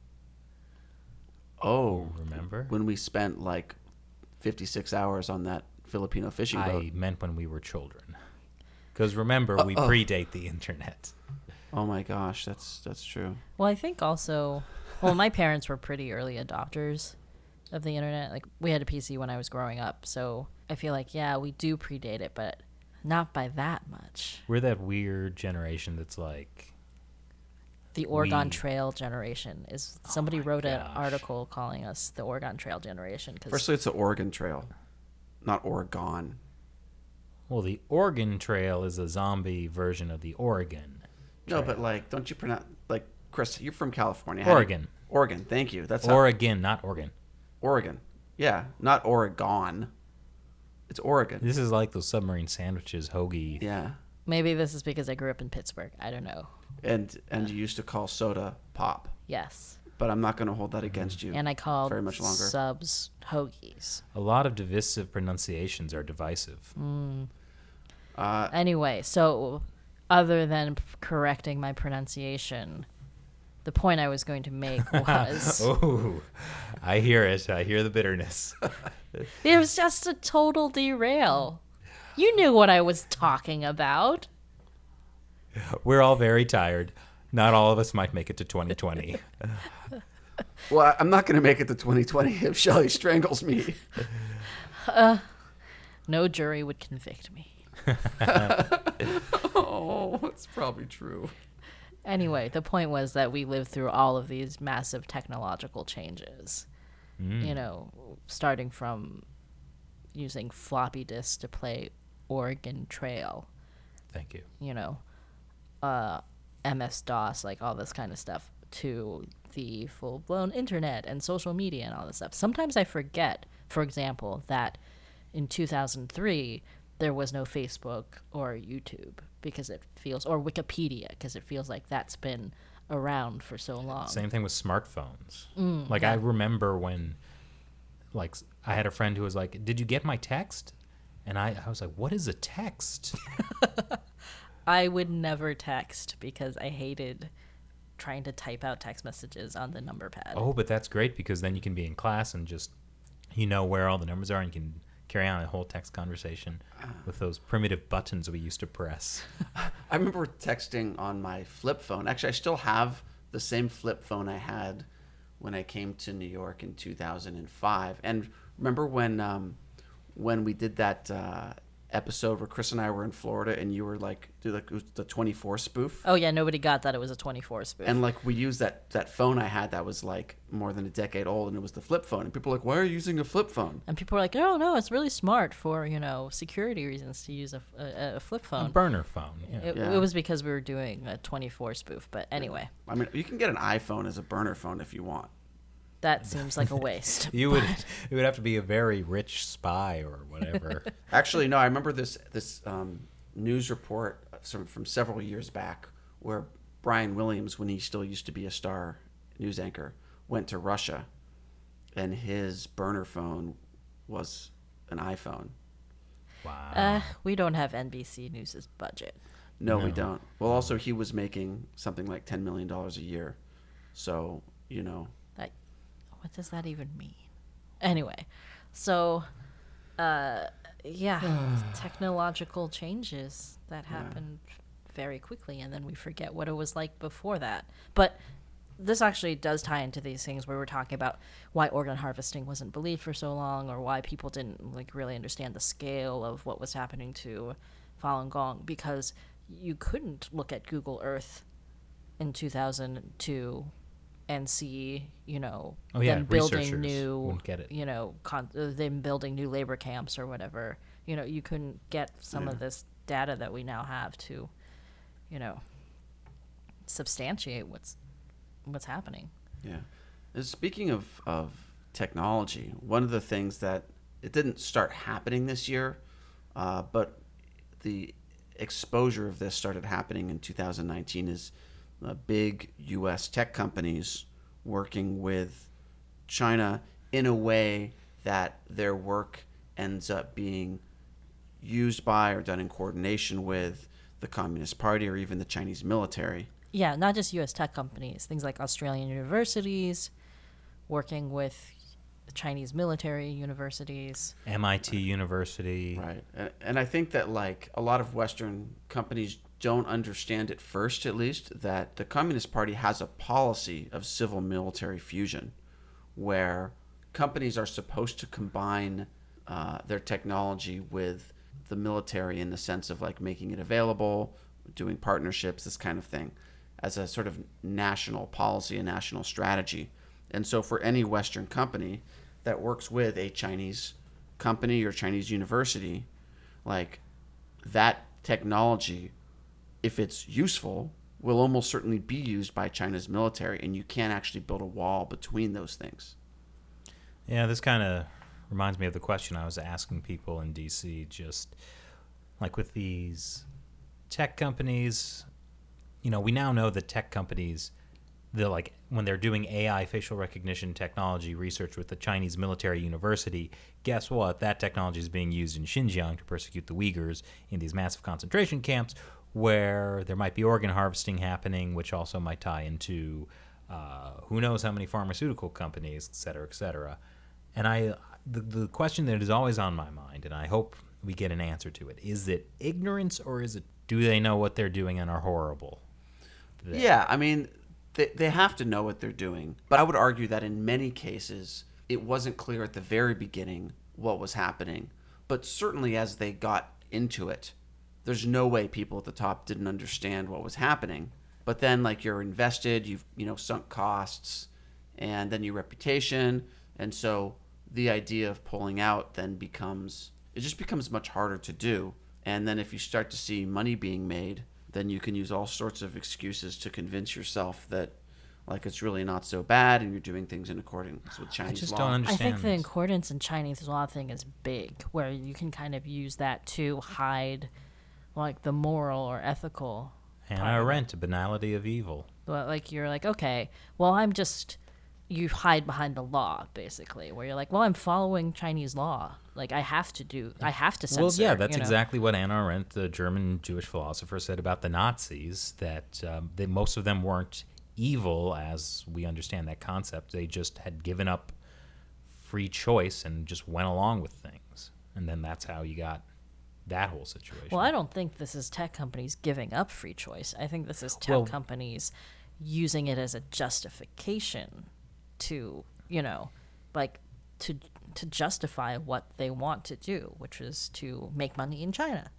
Oh, Remember? when we spent like fifty-six hours on that Filipino fishing boat. I meant when we were children. Because remember, we Uh-oh. predate the internet. Oh my gosh, that's that's true. Well, I think also, well, my parents were pretty early adopters of the internet. Like, we had a P C when I was growing up, so I feel like, yeah, we do predate it, but not by that much. We're that weird generation that's like, The Oregon We- Trail generation is, somebody my wrote an gosh. article calling us the Oregon Trail generation. Cause, Firstly, it's the Oregon Trail, not Oregon. well, the Oregon Trail is a zombie version of the Oregon. No, Trail. but like, don't you pronounce like Chris? You're from California. How do you- Oregon. Oregon. Thank you. That's how, Oregon, not Oregon. Oregon. Yeah, not Oregon. It's Oregon. This is like those submarine sandwiches, hoagie. Yeah, maybe this is because I grew up in Pittsburgh. I don't know. and and you used to call soda pop, Yes. but I'm not going to hold that against you. And I called very much longer. subs hoagies. A lot of divisive pronunciations are divisive. Uh, Anyway, so other than p- correcting my pronunciation, the point I was going to make was Oh, I hear it. I hear the bitterness. it was just a total derail. You knew what I was talking about. We're all very tired. Not all of us might make it to twenty twenty. well, I- I'm not going to make it to twenty twenty if Shelly strangles me. No jury would convict me. Oh, that's probably true. Anyway, the point was that we lived through all of these massive technological changes. You know, starting from using floppy disks to play Oregon Trail, Thank you. you know, uh, M S DOS, like all this kind of stuff, to the full blown internet and social media and all this stuff. Sometimes I forget, for example, that in two thousand three there was no Facebook or YouTube because it feels, or Wikipedia, because it feels like that's been around for so long. Same thing with smartphones. Mm, like I remember when, like, I had a friend who was like, "Did you get my text?" And I, I was like, "What is a text?" I would never text because I hated trying to type out text messages on the number pad. Oh, but that's great because then you can be in class and just, you know where all the numbers are and you can carry on a whole text conversation with those primitive buttons we used to press. I remember texting on my flip phone. Actually, I still have the same flip phone I had when I came to New York in two thousand five. And remember when um, when we did that uh, episode where Chris and I were in Florida and you were like, do like it was the twenty-four spoof? Oh yeah, nobody got that it was a twenty-four spoof. And like we used that that phone I had that was like more than a decade old, and it was the flip phone. And people were like, "Why are you using a flip phone?" And people were like, "Oh no, it's really smart for, you know, security reasons to use a, a, a flip A phone." burner phone. Yeah. It, Yeah. it was because we were doing a twenty-four spoof. But anyway, I mean, you can get an iPhone as a burner phone if you want. that seems like a waste. You would it would have to be a very rich spy or whatever. Actually, no. I remember this this um, news report from, from several years back where Brian Williams, when he still used to be a star news anchor, went to Russia, and his burner phone was an iPhone. Wow. Uh, we don't have N B C News's budget. No, we No. don't. Well, also he was making something like ten million dollars a year, so you know. Like, what does that even mean? Anyway, so, uh, yeah, technological changes that happened very quickly, and then we forget what it was like before that. But this actually does tie into these things where we're talking about why organ harvesting wasn't believed for so long, or why people didn't like really understand the scale of what was happening to Falun Gong, because you couldn't look at Google Earth in two thousand two and see, you know, Oh, yeah, them building researchers new, wouldn't get it. you know, con- uh, them building new labor camps or whatever. You know, you couldn't get some Yeah. of this data that we now have to, you know, substantiate what's what's happening. Yeah. And speaking of, of technology, one of the things that it didn't start happening this year, uh, but the exposure of this started happening in two thousand nineteen is uh, big U S tech companies working with China in a way that their work ends up being used by or done in coordination with the Communist Party or even the Chinese military. Yeah, not just U S tech companies, things like Australian universities working with Chinese military universities. M I T University. Right. And, and I think that like a lot of Western companies don't understand at first, at least, that the Communist Party has a policy of civil military fusion where companies are supposed to combine uh, their technology with the military in the sense of like making it available, doing partnerships, this kind of thing, as a sort of national policy, a national strategy. And so for any Western company that works with a Chinese company or Chinese university, like that technology, if it's useful, will almost certainly be used by China's military, and you can't actually build a wall between those things. Yeah, this kind of reminds me of the question I was asking people in D C, just like with these tech companies, you know, we now know that tech companies, they're like when they're doing A I facial recognition technology research with the Chinese military university, guess what? That technology is being used in Xinjiang to persecute the Uyghurs in these massive concentration camps where there might be organ harvesting happening, which also might tie into uh, who knows how many pharmaceutical companies, et cetera, et cetera. And I, the, the question that is always on my mind, and I hope we get an answer to it, is it ignorance or is it do they know what they're doing and are horrible? They- Yeah, I mean, they, they have to know what they're doing. But I would argue that in many cases, it wasn't clear at the very beginning what was happening. But certainly as they got into it, there's no way people at the top didn't understand what was happening. But then, like, you're invested, you've, you know, sunk costs, and then your reputation. And so the idea of pulling out then becomes, it just becomes much harder to do. And then if you start to see money being made, then you can use all sorts of excuses to convince yourself that, like, it's really not so bad and you're doing things in accordance with Chinese I just law. don't I understand. think the this. accordance in Chinese law thing is big, where you can kind of use that to hide, like, the moral or ethical. Hannah Arendt, banality of evil. Well, like, you're like, okay, well, I'm just, you hide behind the law, basically, where you're like, well, I'm following Chinese law. Like, I have to do, I have to censor. Well, yeah, that's you know? exactly what Hannah Arendt, the German Jewish philosopher, said about the Nazis, that um, they, most of them weren't evil as we understand that concept. They just had given up free choice and just went along with things. And then that's how you got that whole situation. Well, I don't think this is tech companies giving up free choice. I think this is tech Well- companies using it as a justification to, you know, like to to justify what they want to do, which is to make money in China.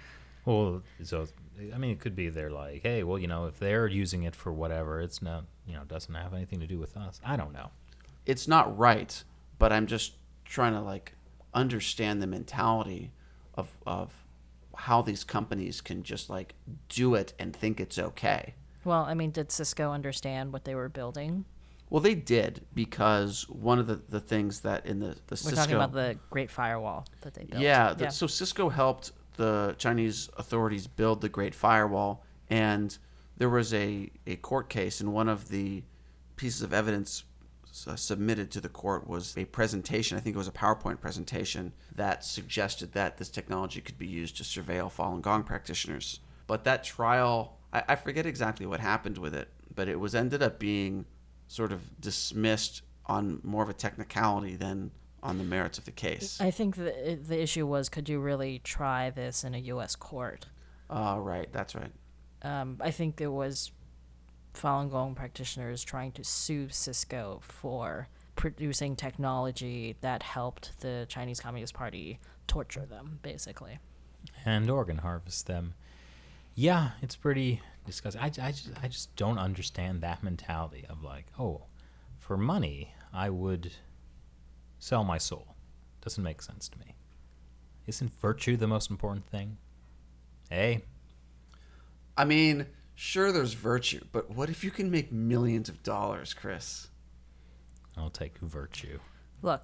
Well, so I mean, it could be they're like, hey, well, you know, if they're using it for whatever, it's not, you know, doesn't have anything to do with us. I don't know. It's not right, but I'm just trying to, like, understand the mentality of of how these companies can just, like, do it and think it's okay. Well, I mean, did Cisco understand what they were building? Well, they did, because one of the, the things that in the, the We're Cisco... talking about the Great Firewall that they built. Yeah, the, so Cisco helped the Chinese authorities build the Great Firewall, and there was a, a court case, and one of the pieces of evidence uh, submitted to the court was a presentation. I think it was a PowerPoint presentation that suggested that this technology could be used to surveil Falun Gong practitioners. But that trial, I, I forget exactly what happened with it, but it was ended up being sort of dismissed on more of a technicality than on the merits of the case. I think the the issue was, could you really try this in a U S court? Uh, right, that's right. Um, I think there was Falun Gong practitioners trying to sue Cisco for producing technology that helped the Chinese Communist Party torture them, basically. And organ harvest them. Yeah, it's pretty disgusting. I, I, just, I just don't understand that mentality of like, oh, for money, I would sell my soul. Doesn't make sense to me. Isn't virtue the most important thing? Hey? I mean, sure, there's virtue, but what if you can make millions of dollars, Chris? I'll take virtue. Look,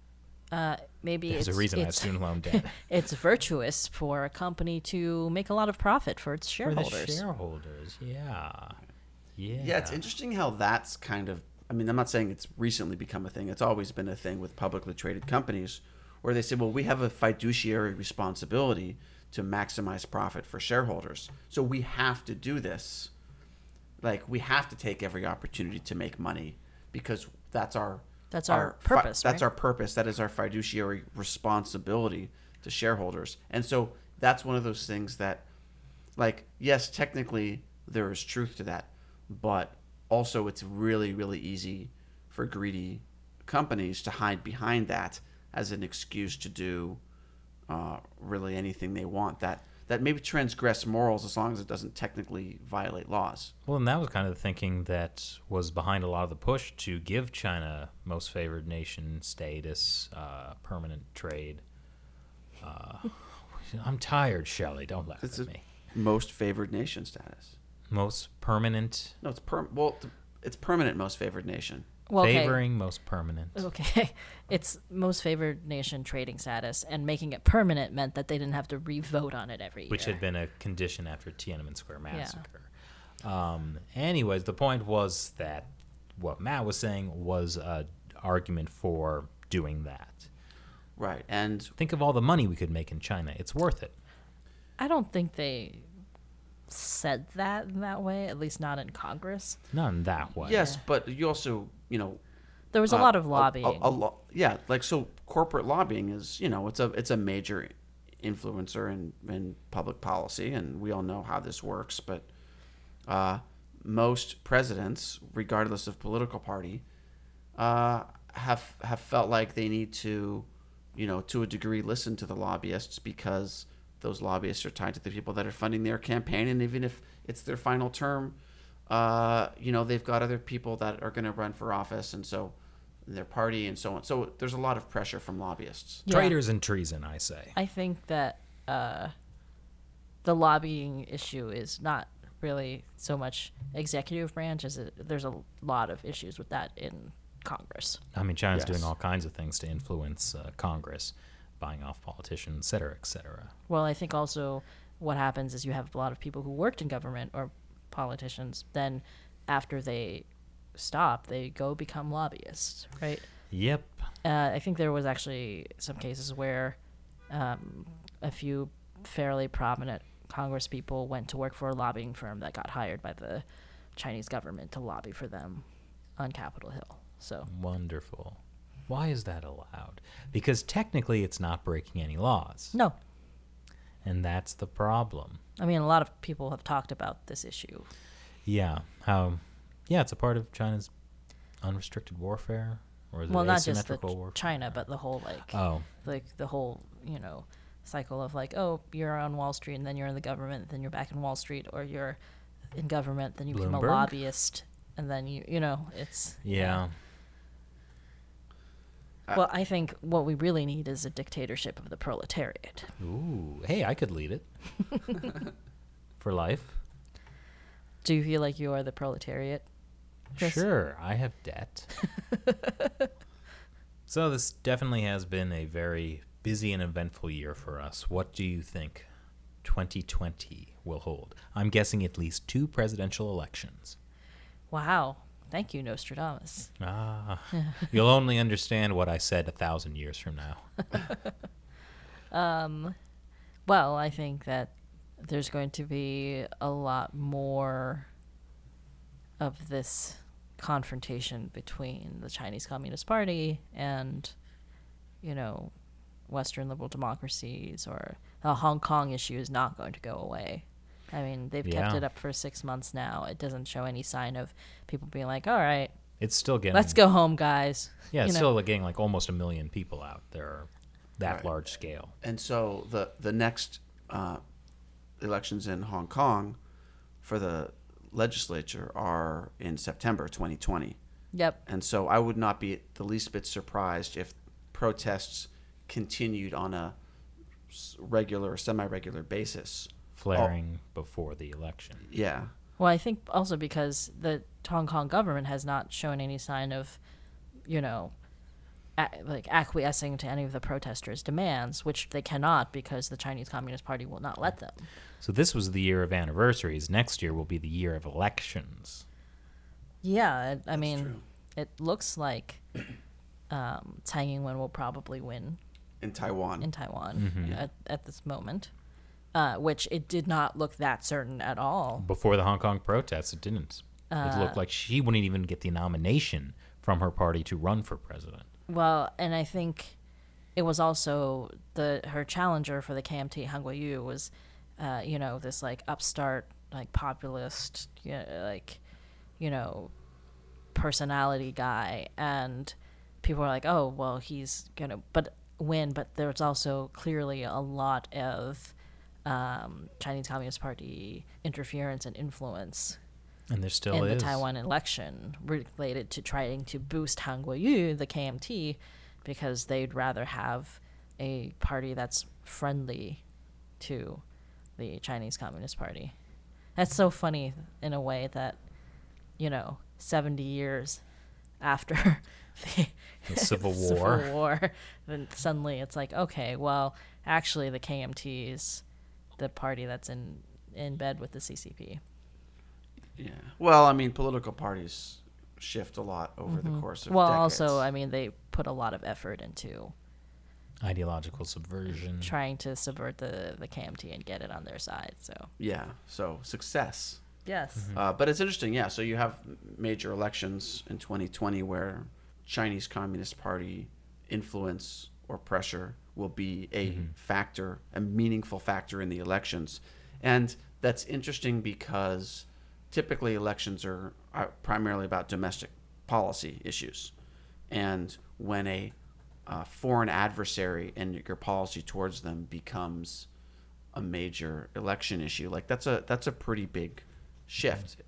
uh, maybe There's it's, a reason I have it's, student loan debt. it's virtuous for a company to make a lot of profit for its shareholders. For the shareholders, yeah. Yeah. Yeah, it's interesting how that's kind of, I mean, I'm not saying it's recently become a thing. It's always been a thing with publicly traded companies where they say, well, we have a fiduciary responsibility to maximize profit for shareholders. So we have to do this. Like, we have to take every opportunity to make money because that's our That's our purpose, Fi- that's right? our purpose. That is our fiduciary responsibility to shareholders. And so that's one of those things that, like, yes, technically there is truth to that, but also it's really, really easy for greedy companies to hide behind that as an excuse to do uh, really anything they want that that maybe transgress morals as long as it doesn't technically violate laws. Well, and that was kind of the thinking that was behind a lot of the push to give China most favored nation status, uh, permanent trade. Uh, I'm tired, Shelley. Don't laugh It's at a me. most favored nation status. Most permanent, No, it's per well, it's permanent most favored nation. Well, okay. favoring most permanent. Okay. It's most favored nation trading status, and making it permanent meant that they didn't have to re-vote on it every year. Which had been a condition after Tiananmen Square massacre. Um, anyways, the point was that what Matt was saying was an argument for doing that. Right. And Think of all the money we could make in China. It's worth it. I don't think they said that in that way, at least not in Congress. Not in that way. yes, but you also, you know, There was a uh, lot of a- lobbying. A, a, lo- yeah, like so corporate lobbying is, you know, it's a it's a major influencer in, in public policy, and we all know how this works, but uh, most presidents, regardless of political party, uh, have have felt like they need to, you know, to a degree listen to the lobbyists because those lobbyists are tied to the people that are funding their campaign, and even if it's their final term, uh, you know, they've got other people that are going to run for office, and so their party and so on. So there's a lot of pressure from lobbyists. Yeah. Traitors and treason, I say. I think that uh, the lobbying issue is not really so much executive branch as it, there's a lot of issues with that in Congress. I mean, China's Yes. doing all kinds of things to influence uh, Congress, buying off politicians, et cetera, et cetera. Well, I think also what happens is you have a lot of people who worked in government or politicians, then after they stop, they go become lobbyists, right? Yep. Uh, I think there was actually some cases where um, a few fairly prominent Congress people went to work for a lobbying firm that got hired by the Chinese government to lobby for them on Capitol Hill. So Wonderful. Why is that allowed? Because technically it's not breaking any laws. no, And that's the problem. I mean, a lot of people have talked about this issue. Yeah. How, yeah, it's a part of China's unrestricted warfare? Or is Well, it not just the asymmetrical Ch- warfare? China, but the whole like Oh, like the whole you know cycle of like, oh, you're on Wall Street and then you're in the government, then you're back in Wall Street, or you're in government, then you become a Bloomberg? lobbyist, and then you you know it's yeah. Well, I think what we really need is a dictatorship of the proletariat. Ooh. Hey, I could lead it. For life. Do you feel like you are the proletariat? Chris? Sure, I have debt. So this definitely has been a very busy and eventful year for us. What do you think twenty twenty will hold? I'm guessing at least two presidential elections. Wow, Thank you, Nostradamus. Ah, you'll only understand what I said a thousand years from now. Um, well, I think that there's going to be a lot more of this confrontation between the Chinese Communist Party and, you know, Western liberal democracies, or the Hong Kong issue is not going to go away. I mean, they've kept Yeah. it up for six months now. It doesn't show any sign of people being like, all right, It's still getting. let's go home, guys. Yeah, it's You know? still getting like almost a million people out there, that Right. large scale. And so the the next uh, elections in Hong Kong for the legislature are in September twenty twenty. Yep. And so I would not be the least bit surprised if protests continued on a s- regular or semi-regular basis. Flaring before the election. Yeah. Well, I think also because the Hong Kong government has not shown any sign of, you know, a- like acquiescing to any of the protesters' demands, which they cannot because the Chinese Communist Party will not let them. So this was the year of anniversaries. Next year will be the year of elections. Yeah, it, I That's mean, true. it looks like um, Tsai Ing-wen will probably win In Taiwan. in Taiwan Mhm. at, at this moment, uh, which it did not look that certain at all. Before the Hong Kong protests, it didn't. it Uh, looked like she wouldn't even get the nomination from her party to run for president. Well, and I think it was also the her challenger for the K M T, Han Kuo-yu, was, uh, you know, this like upstart, like populist, you know, like, you know, personality guy, and people were like, oh, well, he's gonna but win. But there's also clearly a lot of um, Chinese Communist Party interference and influence And there still in is. the Taiwan election related to trying to boost Han Kuo-yu, the K M T, because they'd rather have a party that's friendly to the Chinese Communist Party. That's so funny in a way that, you know, seventy years after the, The Civil War. Civil War, then suddenly it's like, okay, well, actually the K M T is the party that's in, in bed with the C C P. Yeah. Well, I mean, political parties shift a lot over the course of Well, decades. also, I mean, they put a lot of effort into Ideological subversion. trying to subvert the, the K M T and get it on their side. So yeah. So success. yes, Uh, but it's interesting, yeah. So you have major elections in twenty twenty where Chinese Communist Party influence or pressure will be a Mhm. factor, a meaningful factor in the elections. And that's interesting because typically elections are, are primarily about domestic policy issues. And when a uh, foreign adversary and your policy towards them becomes a major election issue, like that's a that's a pretty big shift.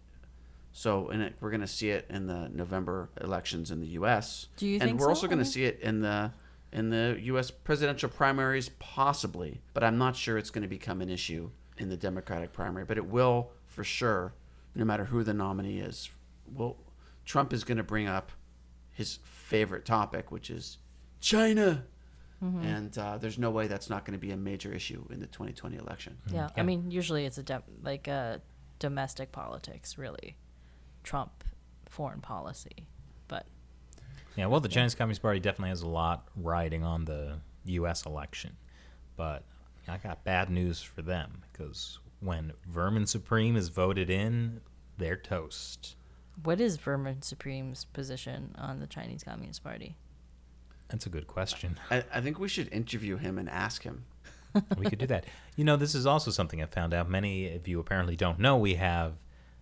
So, and it, we're going to see it in the November elections in the U S. Do you and think we're so? also going I to mean- see it in the in the U S presidential primaries, possibly, but I'm not sure it's going to become an issue in the Democratic primary. But it will for sure, no matter who the nominee is. Well, Trump is going to bring up his favorite topic, which is China. Mm-hmm. And uh, there's no way that's not going to be a major issue in the twenty twenty election. yeah. I Yeah. mean, usually it's a dem- like a domestic politics, really. Trump foreign policy, but Yeah, well, the Chinese Communist Party definitely has a lot riding on the U S election. But I got bad news for them because when Vermin Supreme is voted in, they're toast. what is Vermin Supreme's position on the Chinese Communist Party? That's a good question. I, I think we should interview him and ask him. We could do that. You know, this is also something I found out. Many of you apparently don't know. We have,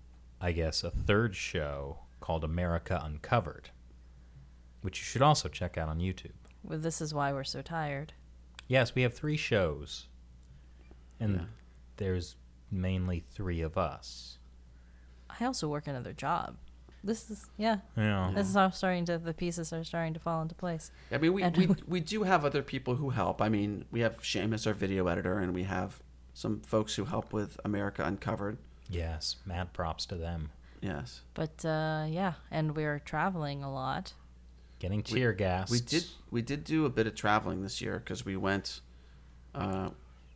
I guess, a third show called America Uncovered, which you should also check out on YouTube. Well, this is why we're so tired. Yes, we have three shows, and Yeah. there's mainly three of us. I also work another job. This is yeah. Yeah. This is all starting to the pieces are starting to fall into place. I mean, we, And- we, we do have other people who help. I mean, we have Seamus, our video editor, and we have some folks who help with America Uncovered. Yes, mad props to them. Yes. But uh, yeah, and we're traveling a lot. Getting tear gassed. We did we did do a bit of traveling this year because we went uh,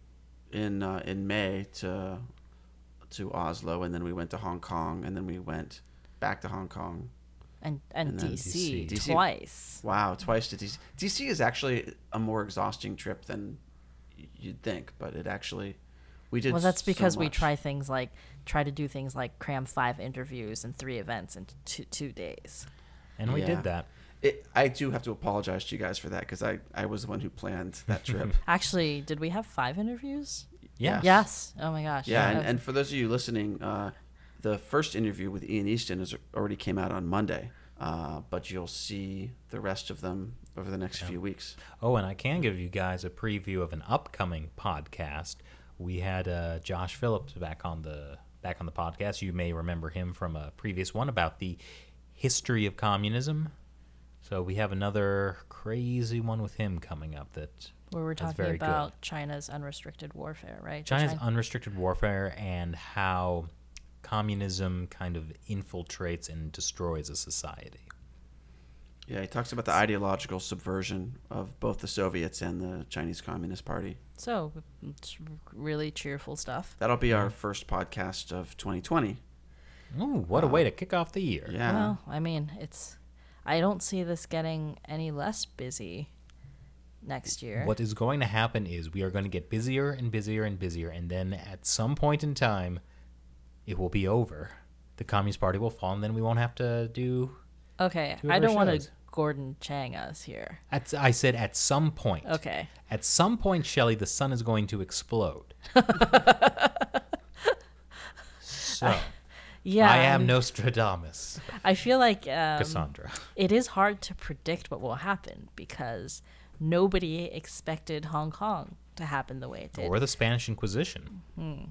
in uh, in May to to Oslo, and then we went to Hong Kong, and then we went back to Hong Kong And and, And then D C, D C. twice. Wow, twice to D C. D C is actually a more exhausting trip than y- you'd think, but it actually we did. Well, that's so because we much. try things like try to do things like cram five interviews and three events into two, two days. And we Yeah. did that. It, I do have to apologize to you guys for that because I, I was the one who planned that trip. Actually, did we have five interviews? Yeah. Yes. Oh my gosh. Yeah, and, Uh, and for those of you listening, uh, the first interview with Ian Easton is already came out on Monday, uh, but you'll see the rest of them over the next few weeks. Oh, and I can give you guys a preview of an upcoming podcast. We had uh, Josh Phillips back on the back on the podcast. You may remember him from a previous one about the history of communism. So we have another crazy one with him coming up that where we're that's talking very about good. China's unrestricted warfare, right? The China's China- unrestricted warfare and how communism kind of infiltrates and destroys a society. Yeah, he talks about the ideological subversion of both the Soviets and the Chinese Communist Party. so it's really cheerful stuff. That'll be our first podcast of twenty twenty. Ooh, what a way to kick off the year. Yeah. Well, I mean, it's. I don't see this getting any less busy next year. What is going to happen is we are going to get busier and busier and busier, and then at some point in time, it will be over. The Communist Party will fall, and then we won't have to do. Okay, Two of I our don't want to shows. Gordon Chang us here. At, I said at some point. Okay. At some point, Shelley, the sun is going to explode. so, Yeah. I am I'm- Nostradamus, I feel like um, Cassandra. it is hard to predict what will happen because nobody expected Hong Kong to happen the way it did. Or the Spanish Inquisition.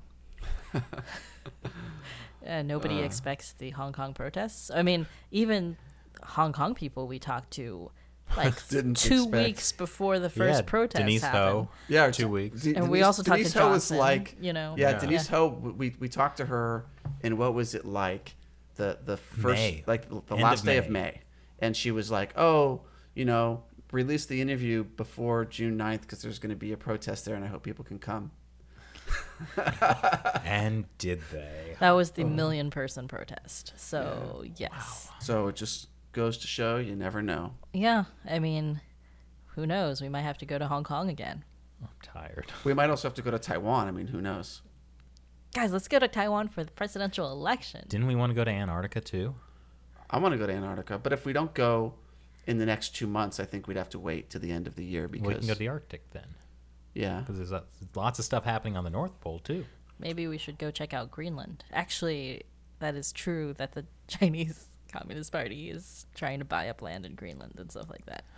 Uh, nobody Uh. expects the Hong Kong protests. I mean, even Hong Kong people we talked to, like Didn't two expect. weeks before the first yeah, protest Denise happened. Ho. Yeah, two t- weeks. D- And we Denise- also talked to Denise Ho was Johnson, like, you know. yeah, Yeah. Denise Ho. We we talked to her, and what was it like? The the first May. like the End last of day of May. May, and she was like, oh, you know, release the interview before June ninth because there's going to be a protest there, and I hope people can come. And did they? That was the million person protest. So, yes. So it just goes to show you never know. Yeah, I mean, who knows? We might have to go to Hong Kong again. I'm tired. We might also have to go to Taiwan. I mean, who knows? Guys, let's go to Taiwan for the presidential election. Didn't we want to go to Antarctica too? I want to go to Antarctica, but if we don't go in the next two months, I think we'd have to wait to the end of the year because We can go to the Arctic then, yeah, because there's uh, lots of stuff happening on the North Pole too. Maybe we should go check out Greenland. Actually, that is true that the Chinese Communist Party is trying to buy up land in Greenland and stuff like that.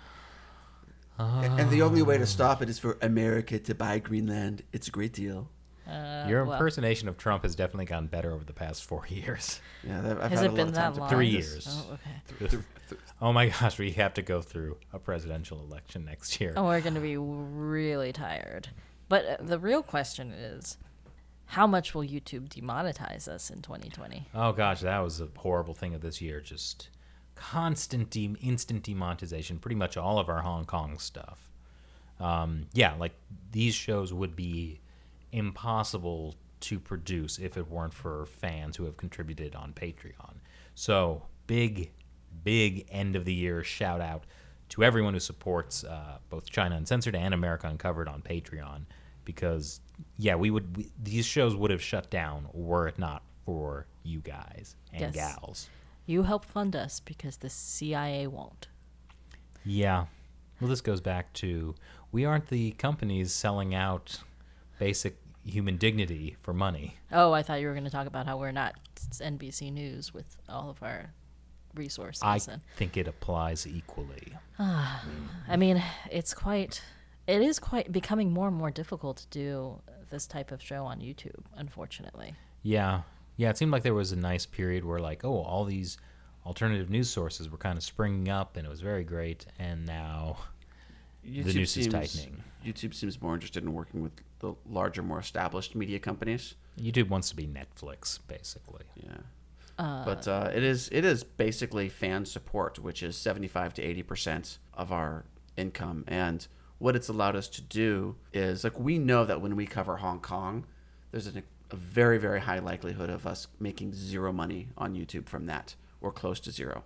and the only way to stop it is for America to buy Greenland. It's a great deal. Uh, Your well, impersonation of Trump has definitely gotten better over the past four years. Yeah, that- I've Has had it a lot been of that time to long? Three practice. years. Oh, okay. Th- th- th- Oh my gosh, we have to go through a presidential election next year. Oh, we're going to be really tired. But uh, the real question is, how much will YouTube demonetize us in twenty twenty? Oh gosh, that was a horrible thing of this year. Just constant, de- instant demonetization. Pretty much all of our Hong Kong stuff. Um, yeah, like these shows would be impossible to produce if it weren't for fans who have contributed on Patreon. So big, big end of the year shout out to everyone who supports uh, both China Uncensored and America Uncovered on Patreon, because yeah, we would we, these shows would have shut down were it not for you guys and Yes. gals. You help fund us because the C I A won't. Yeah. Well, this goes back to we aren't the companies selling out basic human dignity for money. Oh, I thought you were going to talk about how we're not N B C News with all of our resources. I and think it applies equally. I mean, it's quite, it is quite becoming more and more difficult to do this type of show on YouTube, unfortunately. Yeah. Yeah, it seemed like there was a nice period where like, oh, all these alternative news sources were kind of springing up and it was very great, and now YouTube the noose seems, is tightening. YouTube seems more interested in working with the larger, more established media companies. YouTube wants to be Netflix, basically. Yeah. Uh, But uh, it is it is basically fan support, which is seventy-five to eighty percent of our income. And what it's allowed us to do is, like, we know that when we cover Hong Kong, there's an, a very, very high likelihood of us making zero money on YouTube from that, or close to zero.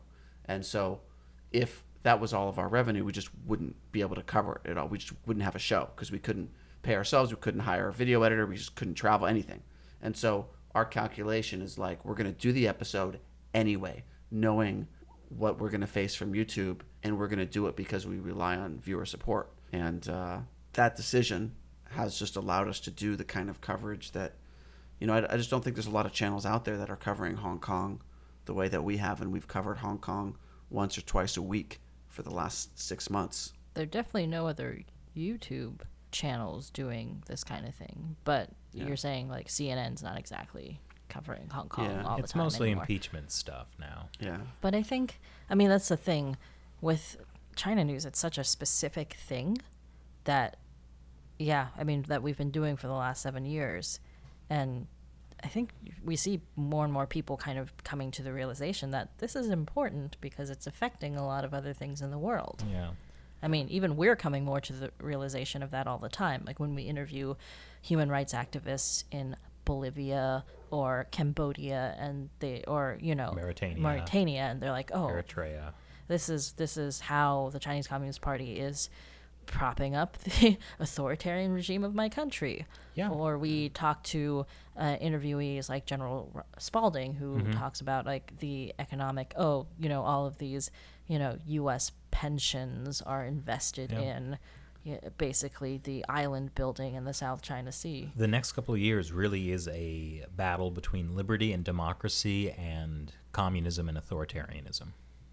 And so if that was all of our revenue, we just wouldn't be able to cover it at all. We just wouldn't have a show because we couldn't pay ourselves. We couldn't hire a video editor. We just couldn't travel, anything. And so our calculation is like, we're going to do the episode anyway, knowing what we're going to face from YouTube, and we're going to do it because we rely on viewer support. And uh, that decision has just allowed us to do the kind of coverage that, you know, I, I just don't think there's a lot of channels out there that are covering Hong Kong the way that we have, and we've covered Hong Kong once or twice a week for the last six months. There are definitely no other YouTube channels doing this kind of thing, but Yeah. you're saying like C N N's not exactly covering Hong Kong Yeah. all the It's time mostly anymore. impeachment stuff now. Yeah. But I think, I mean, that's the thing with China news. It's such a specific thing that, yeah, I mean, that we've been doing for the last seven years. And I think we see more and more people kind of coming to the realization that this is important because it's affecting a lot of other things in the world. Yeah. I mean, even we're coming more to the realization of that all the time. Like when we interview human rights activists in Bolivia or Cambodia, and they, or you know, Mauritania. Mauritania, and they're like, oh, Eritrea. this is this is how the Chinese Communist Party is propping up the authoritarian regime of my country. Yeah. Or we talk to uh, interviewees like General R- Spalding, who Mm-hmm. talks about like the economic, oh, you know, all of these, you know, U S pensions are invested Yeah. in yeah, basically the island building in the South China Sea. The next couple of years really is a battle between liberty and democracy and communism and authoritarianism.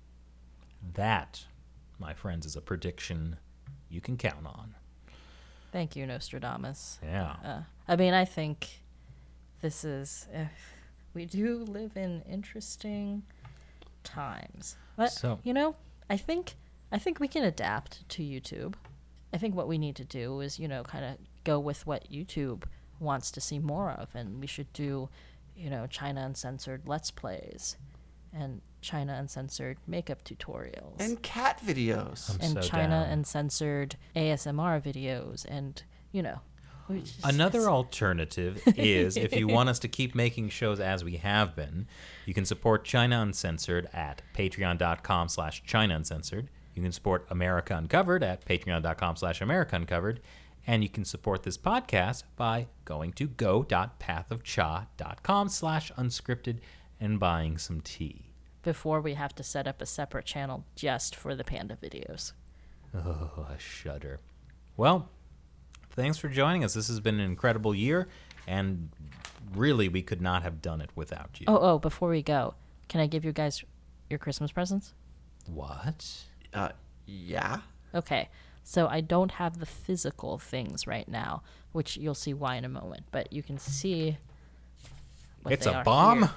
That, my friends, is a prediction you can count on. Thank you, Nostradamus. Yeah. Uh, I mean, I think this is, uh, we do live in interesting times. But, So- you know, I think, I think we can adapt to YouTube. I think what we need to do is, you know, kind of go with what YouTube wants to see more of. And we should do, you know, China Uncensored Let's Plays and China Uncensored makeup tutorials. And cat videos. I'm and so China down. Uncensored A S M R videos, and you know, we just- Another it's- alternative is if you want us to keep making shows as we have been, you can support China Uncensored at patreon.com slash China Uncensored. You can support America Uncovered at patreon.com slash America Uncovered. And you can support this podcast by going to go.pathofcha.com slash unscripted and buying some tea. before we have to set up a separate channel just for the panda videos. Oh, I shudder. Well, thanks for joining us. This has been an incredible year, and really, we could not have done it without you. Oh, oh, before we go, can I give you guys your Christmas presents? What? Uh, yeah. Okay, so I don't have the physical things right now, which you'll see why in a moment, but you can see what It's they a are bomb? here.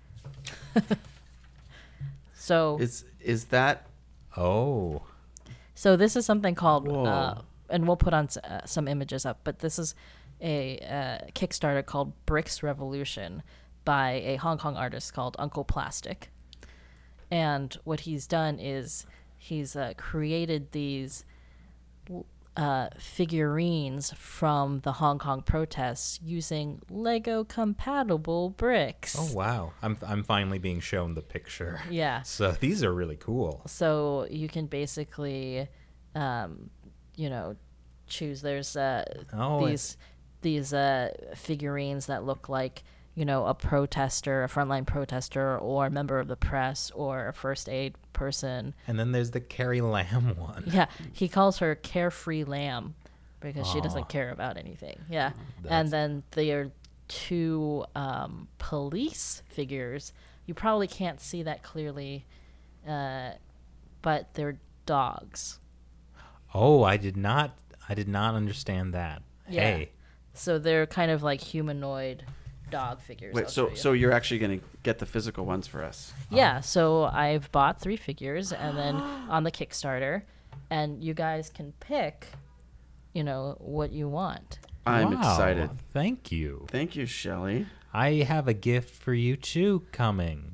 So, Is is that? Oh. so this is something called, Whoa. uh, and we'll put on s- uh, some images up, but this is a uh, Kickstarter called Bricks Revolution by a Hong Kong artist called Uncle Plastic. And what he's done is he's uh, created these uh, figurines from the Hong Kong protests using Lego compatible bricks. Oh, wow. I'm, I'm finally being shown the picture. Yeah. So these are really cool. So you can basically, um, you know, choose. There's uh, Oh, these these uh, figurines that look like, you know, a protester, a frontline protester, or a member of the press, or a first aid person. And then there's the Carrie Lamb one. Yeah, he calls her Carefree Lamb because she Aw. doesn't care about anything. Yeah, That's- and then there are two um, police figures. You probably can't see that clearly, uh, but they're dogs. Oh, I did not I did not understand that. Yeah. Hey. So they're kind of like humanoid dog figures. Wait. I'll So show you. so you're actually gonna get the physical ones for us? Yeah, so I've bought three figures and then on the Kickstarter, and you guys can pick, you know, what you want. I'm Wow. excited. Thank you. Thank you, Shelley. I have a gift for you too coming.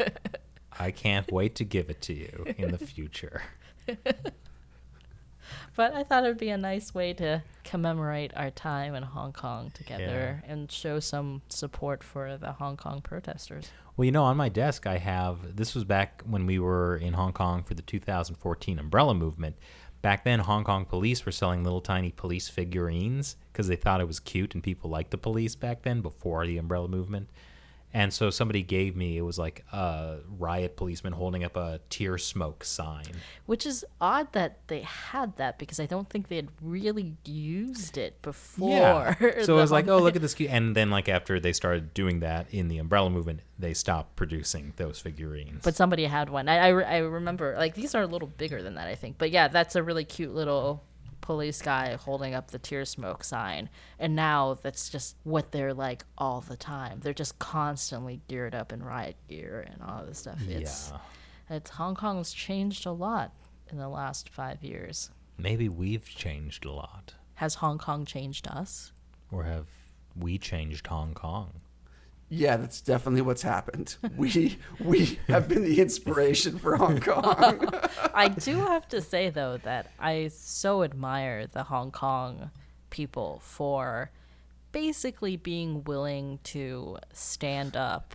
I can't wait to give it to you in the future. But I thought it would be a nice way to commemorate our time in Hong Kong together Yeah. and show some support for the Hong Kong protesters. Well, you know, on my desk I have, this was back when we were in Hong Kong for the two thousand fourteen Umbrella Movement. Back then, Hong Kong police were selling little tiny police figurines because they thought it was cute and people liked the police back then before the Umbrella Movement. And so somebody gave me, it was like a riot policeman holding up a tear smoke sign. Which is odd that they had that because I don't think they had really used it before. Yeah. So the it was like, Hong- oh, look at this cute. And then like after they started doing that in the Umbrella Movement, they stopped producing those figurines. But somebody had one. I, I, re- I remember, like, these are a little bigger than that, I think. But yeah, that's a really cute little police guy holding up the tear smoke sign. And now that's just what they're like all the time. They're just constantly geared up in riot gear and all this stuff. It's, yeah. it's Hong Kong's changed a lot in the last five years. Maybe we've changed a lot. Has Hong Kong changed us? Or have we changed Hong Kong? Yeah, that's definitely what's happened. We we have been the inspiration for Hong Kong. I do have to say, though, that I so admire the Hong Kong people for basically being willing to stand up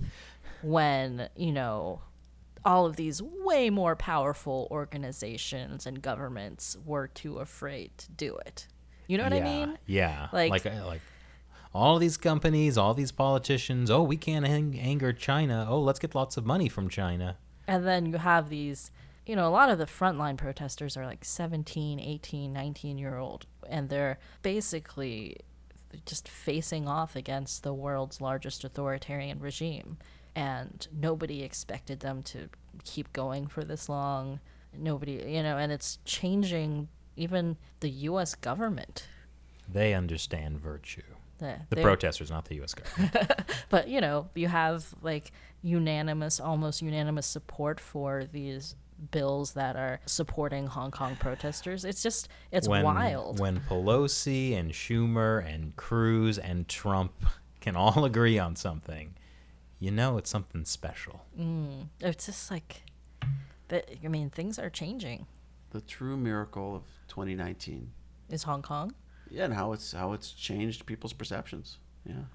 when, you know, all of these way more powerful organizations and governments were too afraid to do it. You know what yeah, I mean? Yeah. Like- like, uh, like all these companies, all these politicians, oh, we can't ang- anger China. Oh, let's get lots of money from China. And then you have these, you know, a lot of the frontline protesters are like seventeen, eighteen, nineteen year old, and they're basically just facing off against the world's largest authoritarian regime. And nobody expected them to keep going for this long. Nobody, you know, and it's changing even the U S government. They understand virtue. The, The they're- protesters, not the U S government. But, you know, you have like unanimous, almost unanimous support for these bills that are supporting Hong Kong protesters. It's just, it's when, wild. When Pelosi and Schumer and Cruz and Trump can all agree on something, you know it's something special. Mm, it's just like, that. I mean, things are changing. The true miracle of twenty nineteen. Is Hong Kong? Yeah, and how it's how it's changed people's perceptions. Yeah.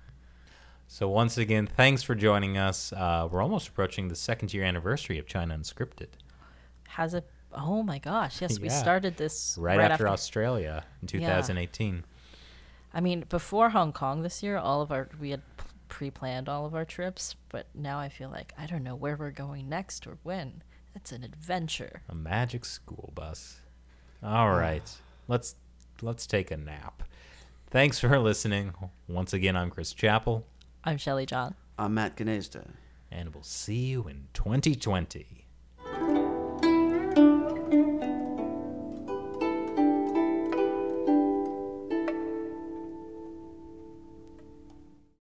So once again, thanks for joining us. Uh, we're almost approaching the second year anniversary of China Unscripted. Has it? Oh my gosh! Yes, we Yeah. started this Right, right, after, Australia in two thousand eighteen. I mean, before Hong Kong this year, all of our we had p- pre-planned all of our trips, but now I feel like I don't know where we're going next or when. It's an adventure. A magic school bus. All right. Let's let's take a nap. Thanks for listening. Once again, I'm Chris Chappell, I'm Shelley John. I'm Matt Gnezda. and we'll see you in twenty twenty.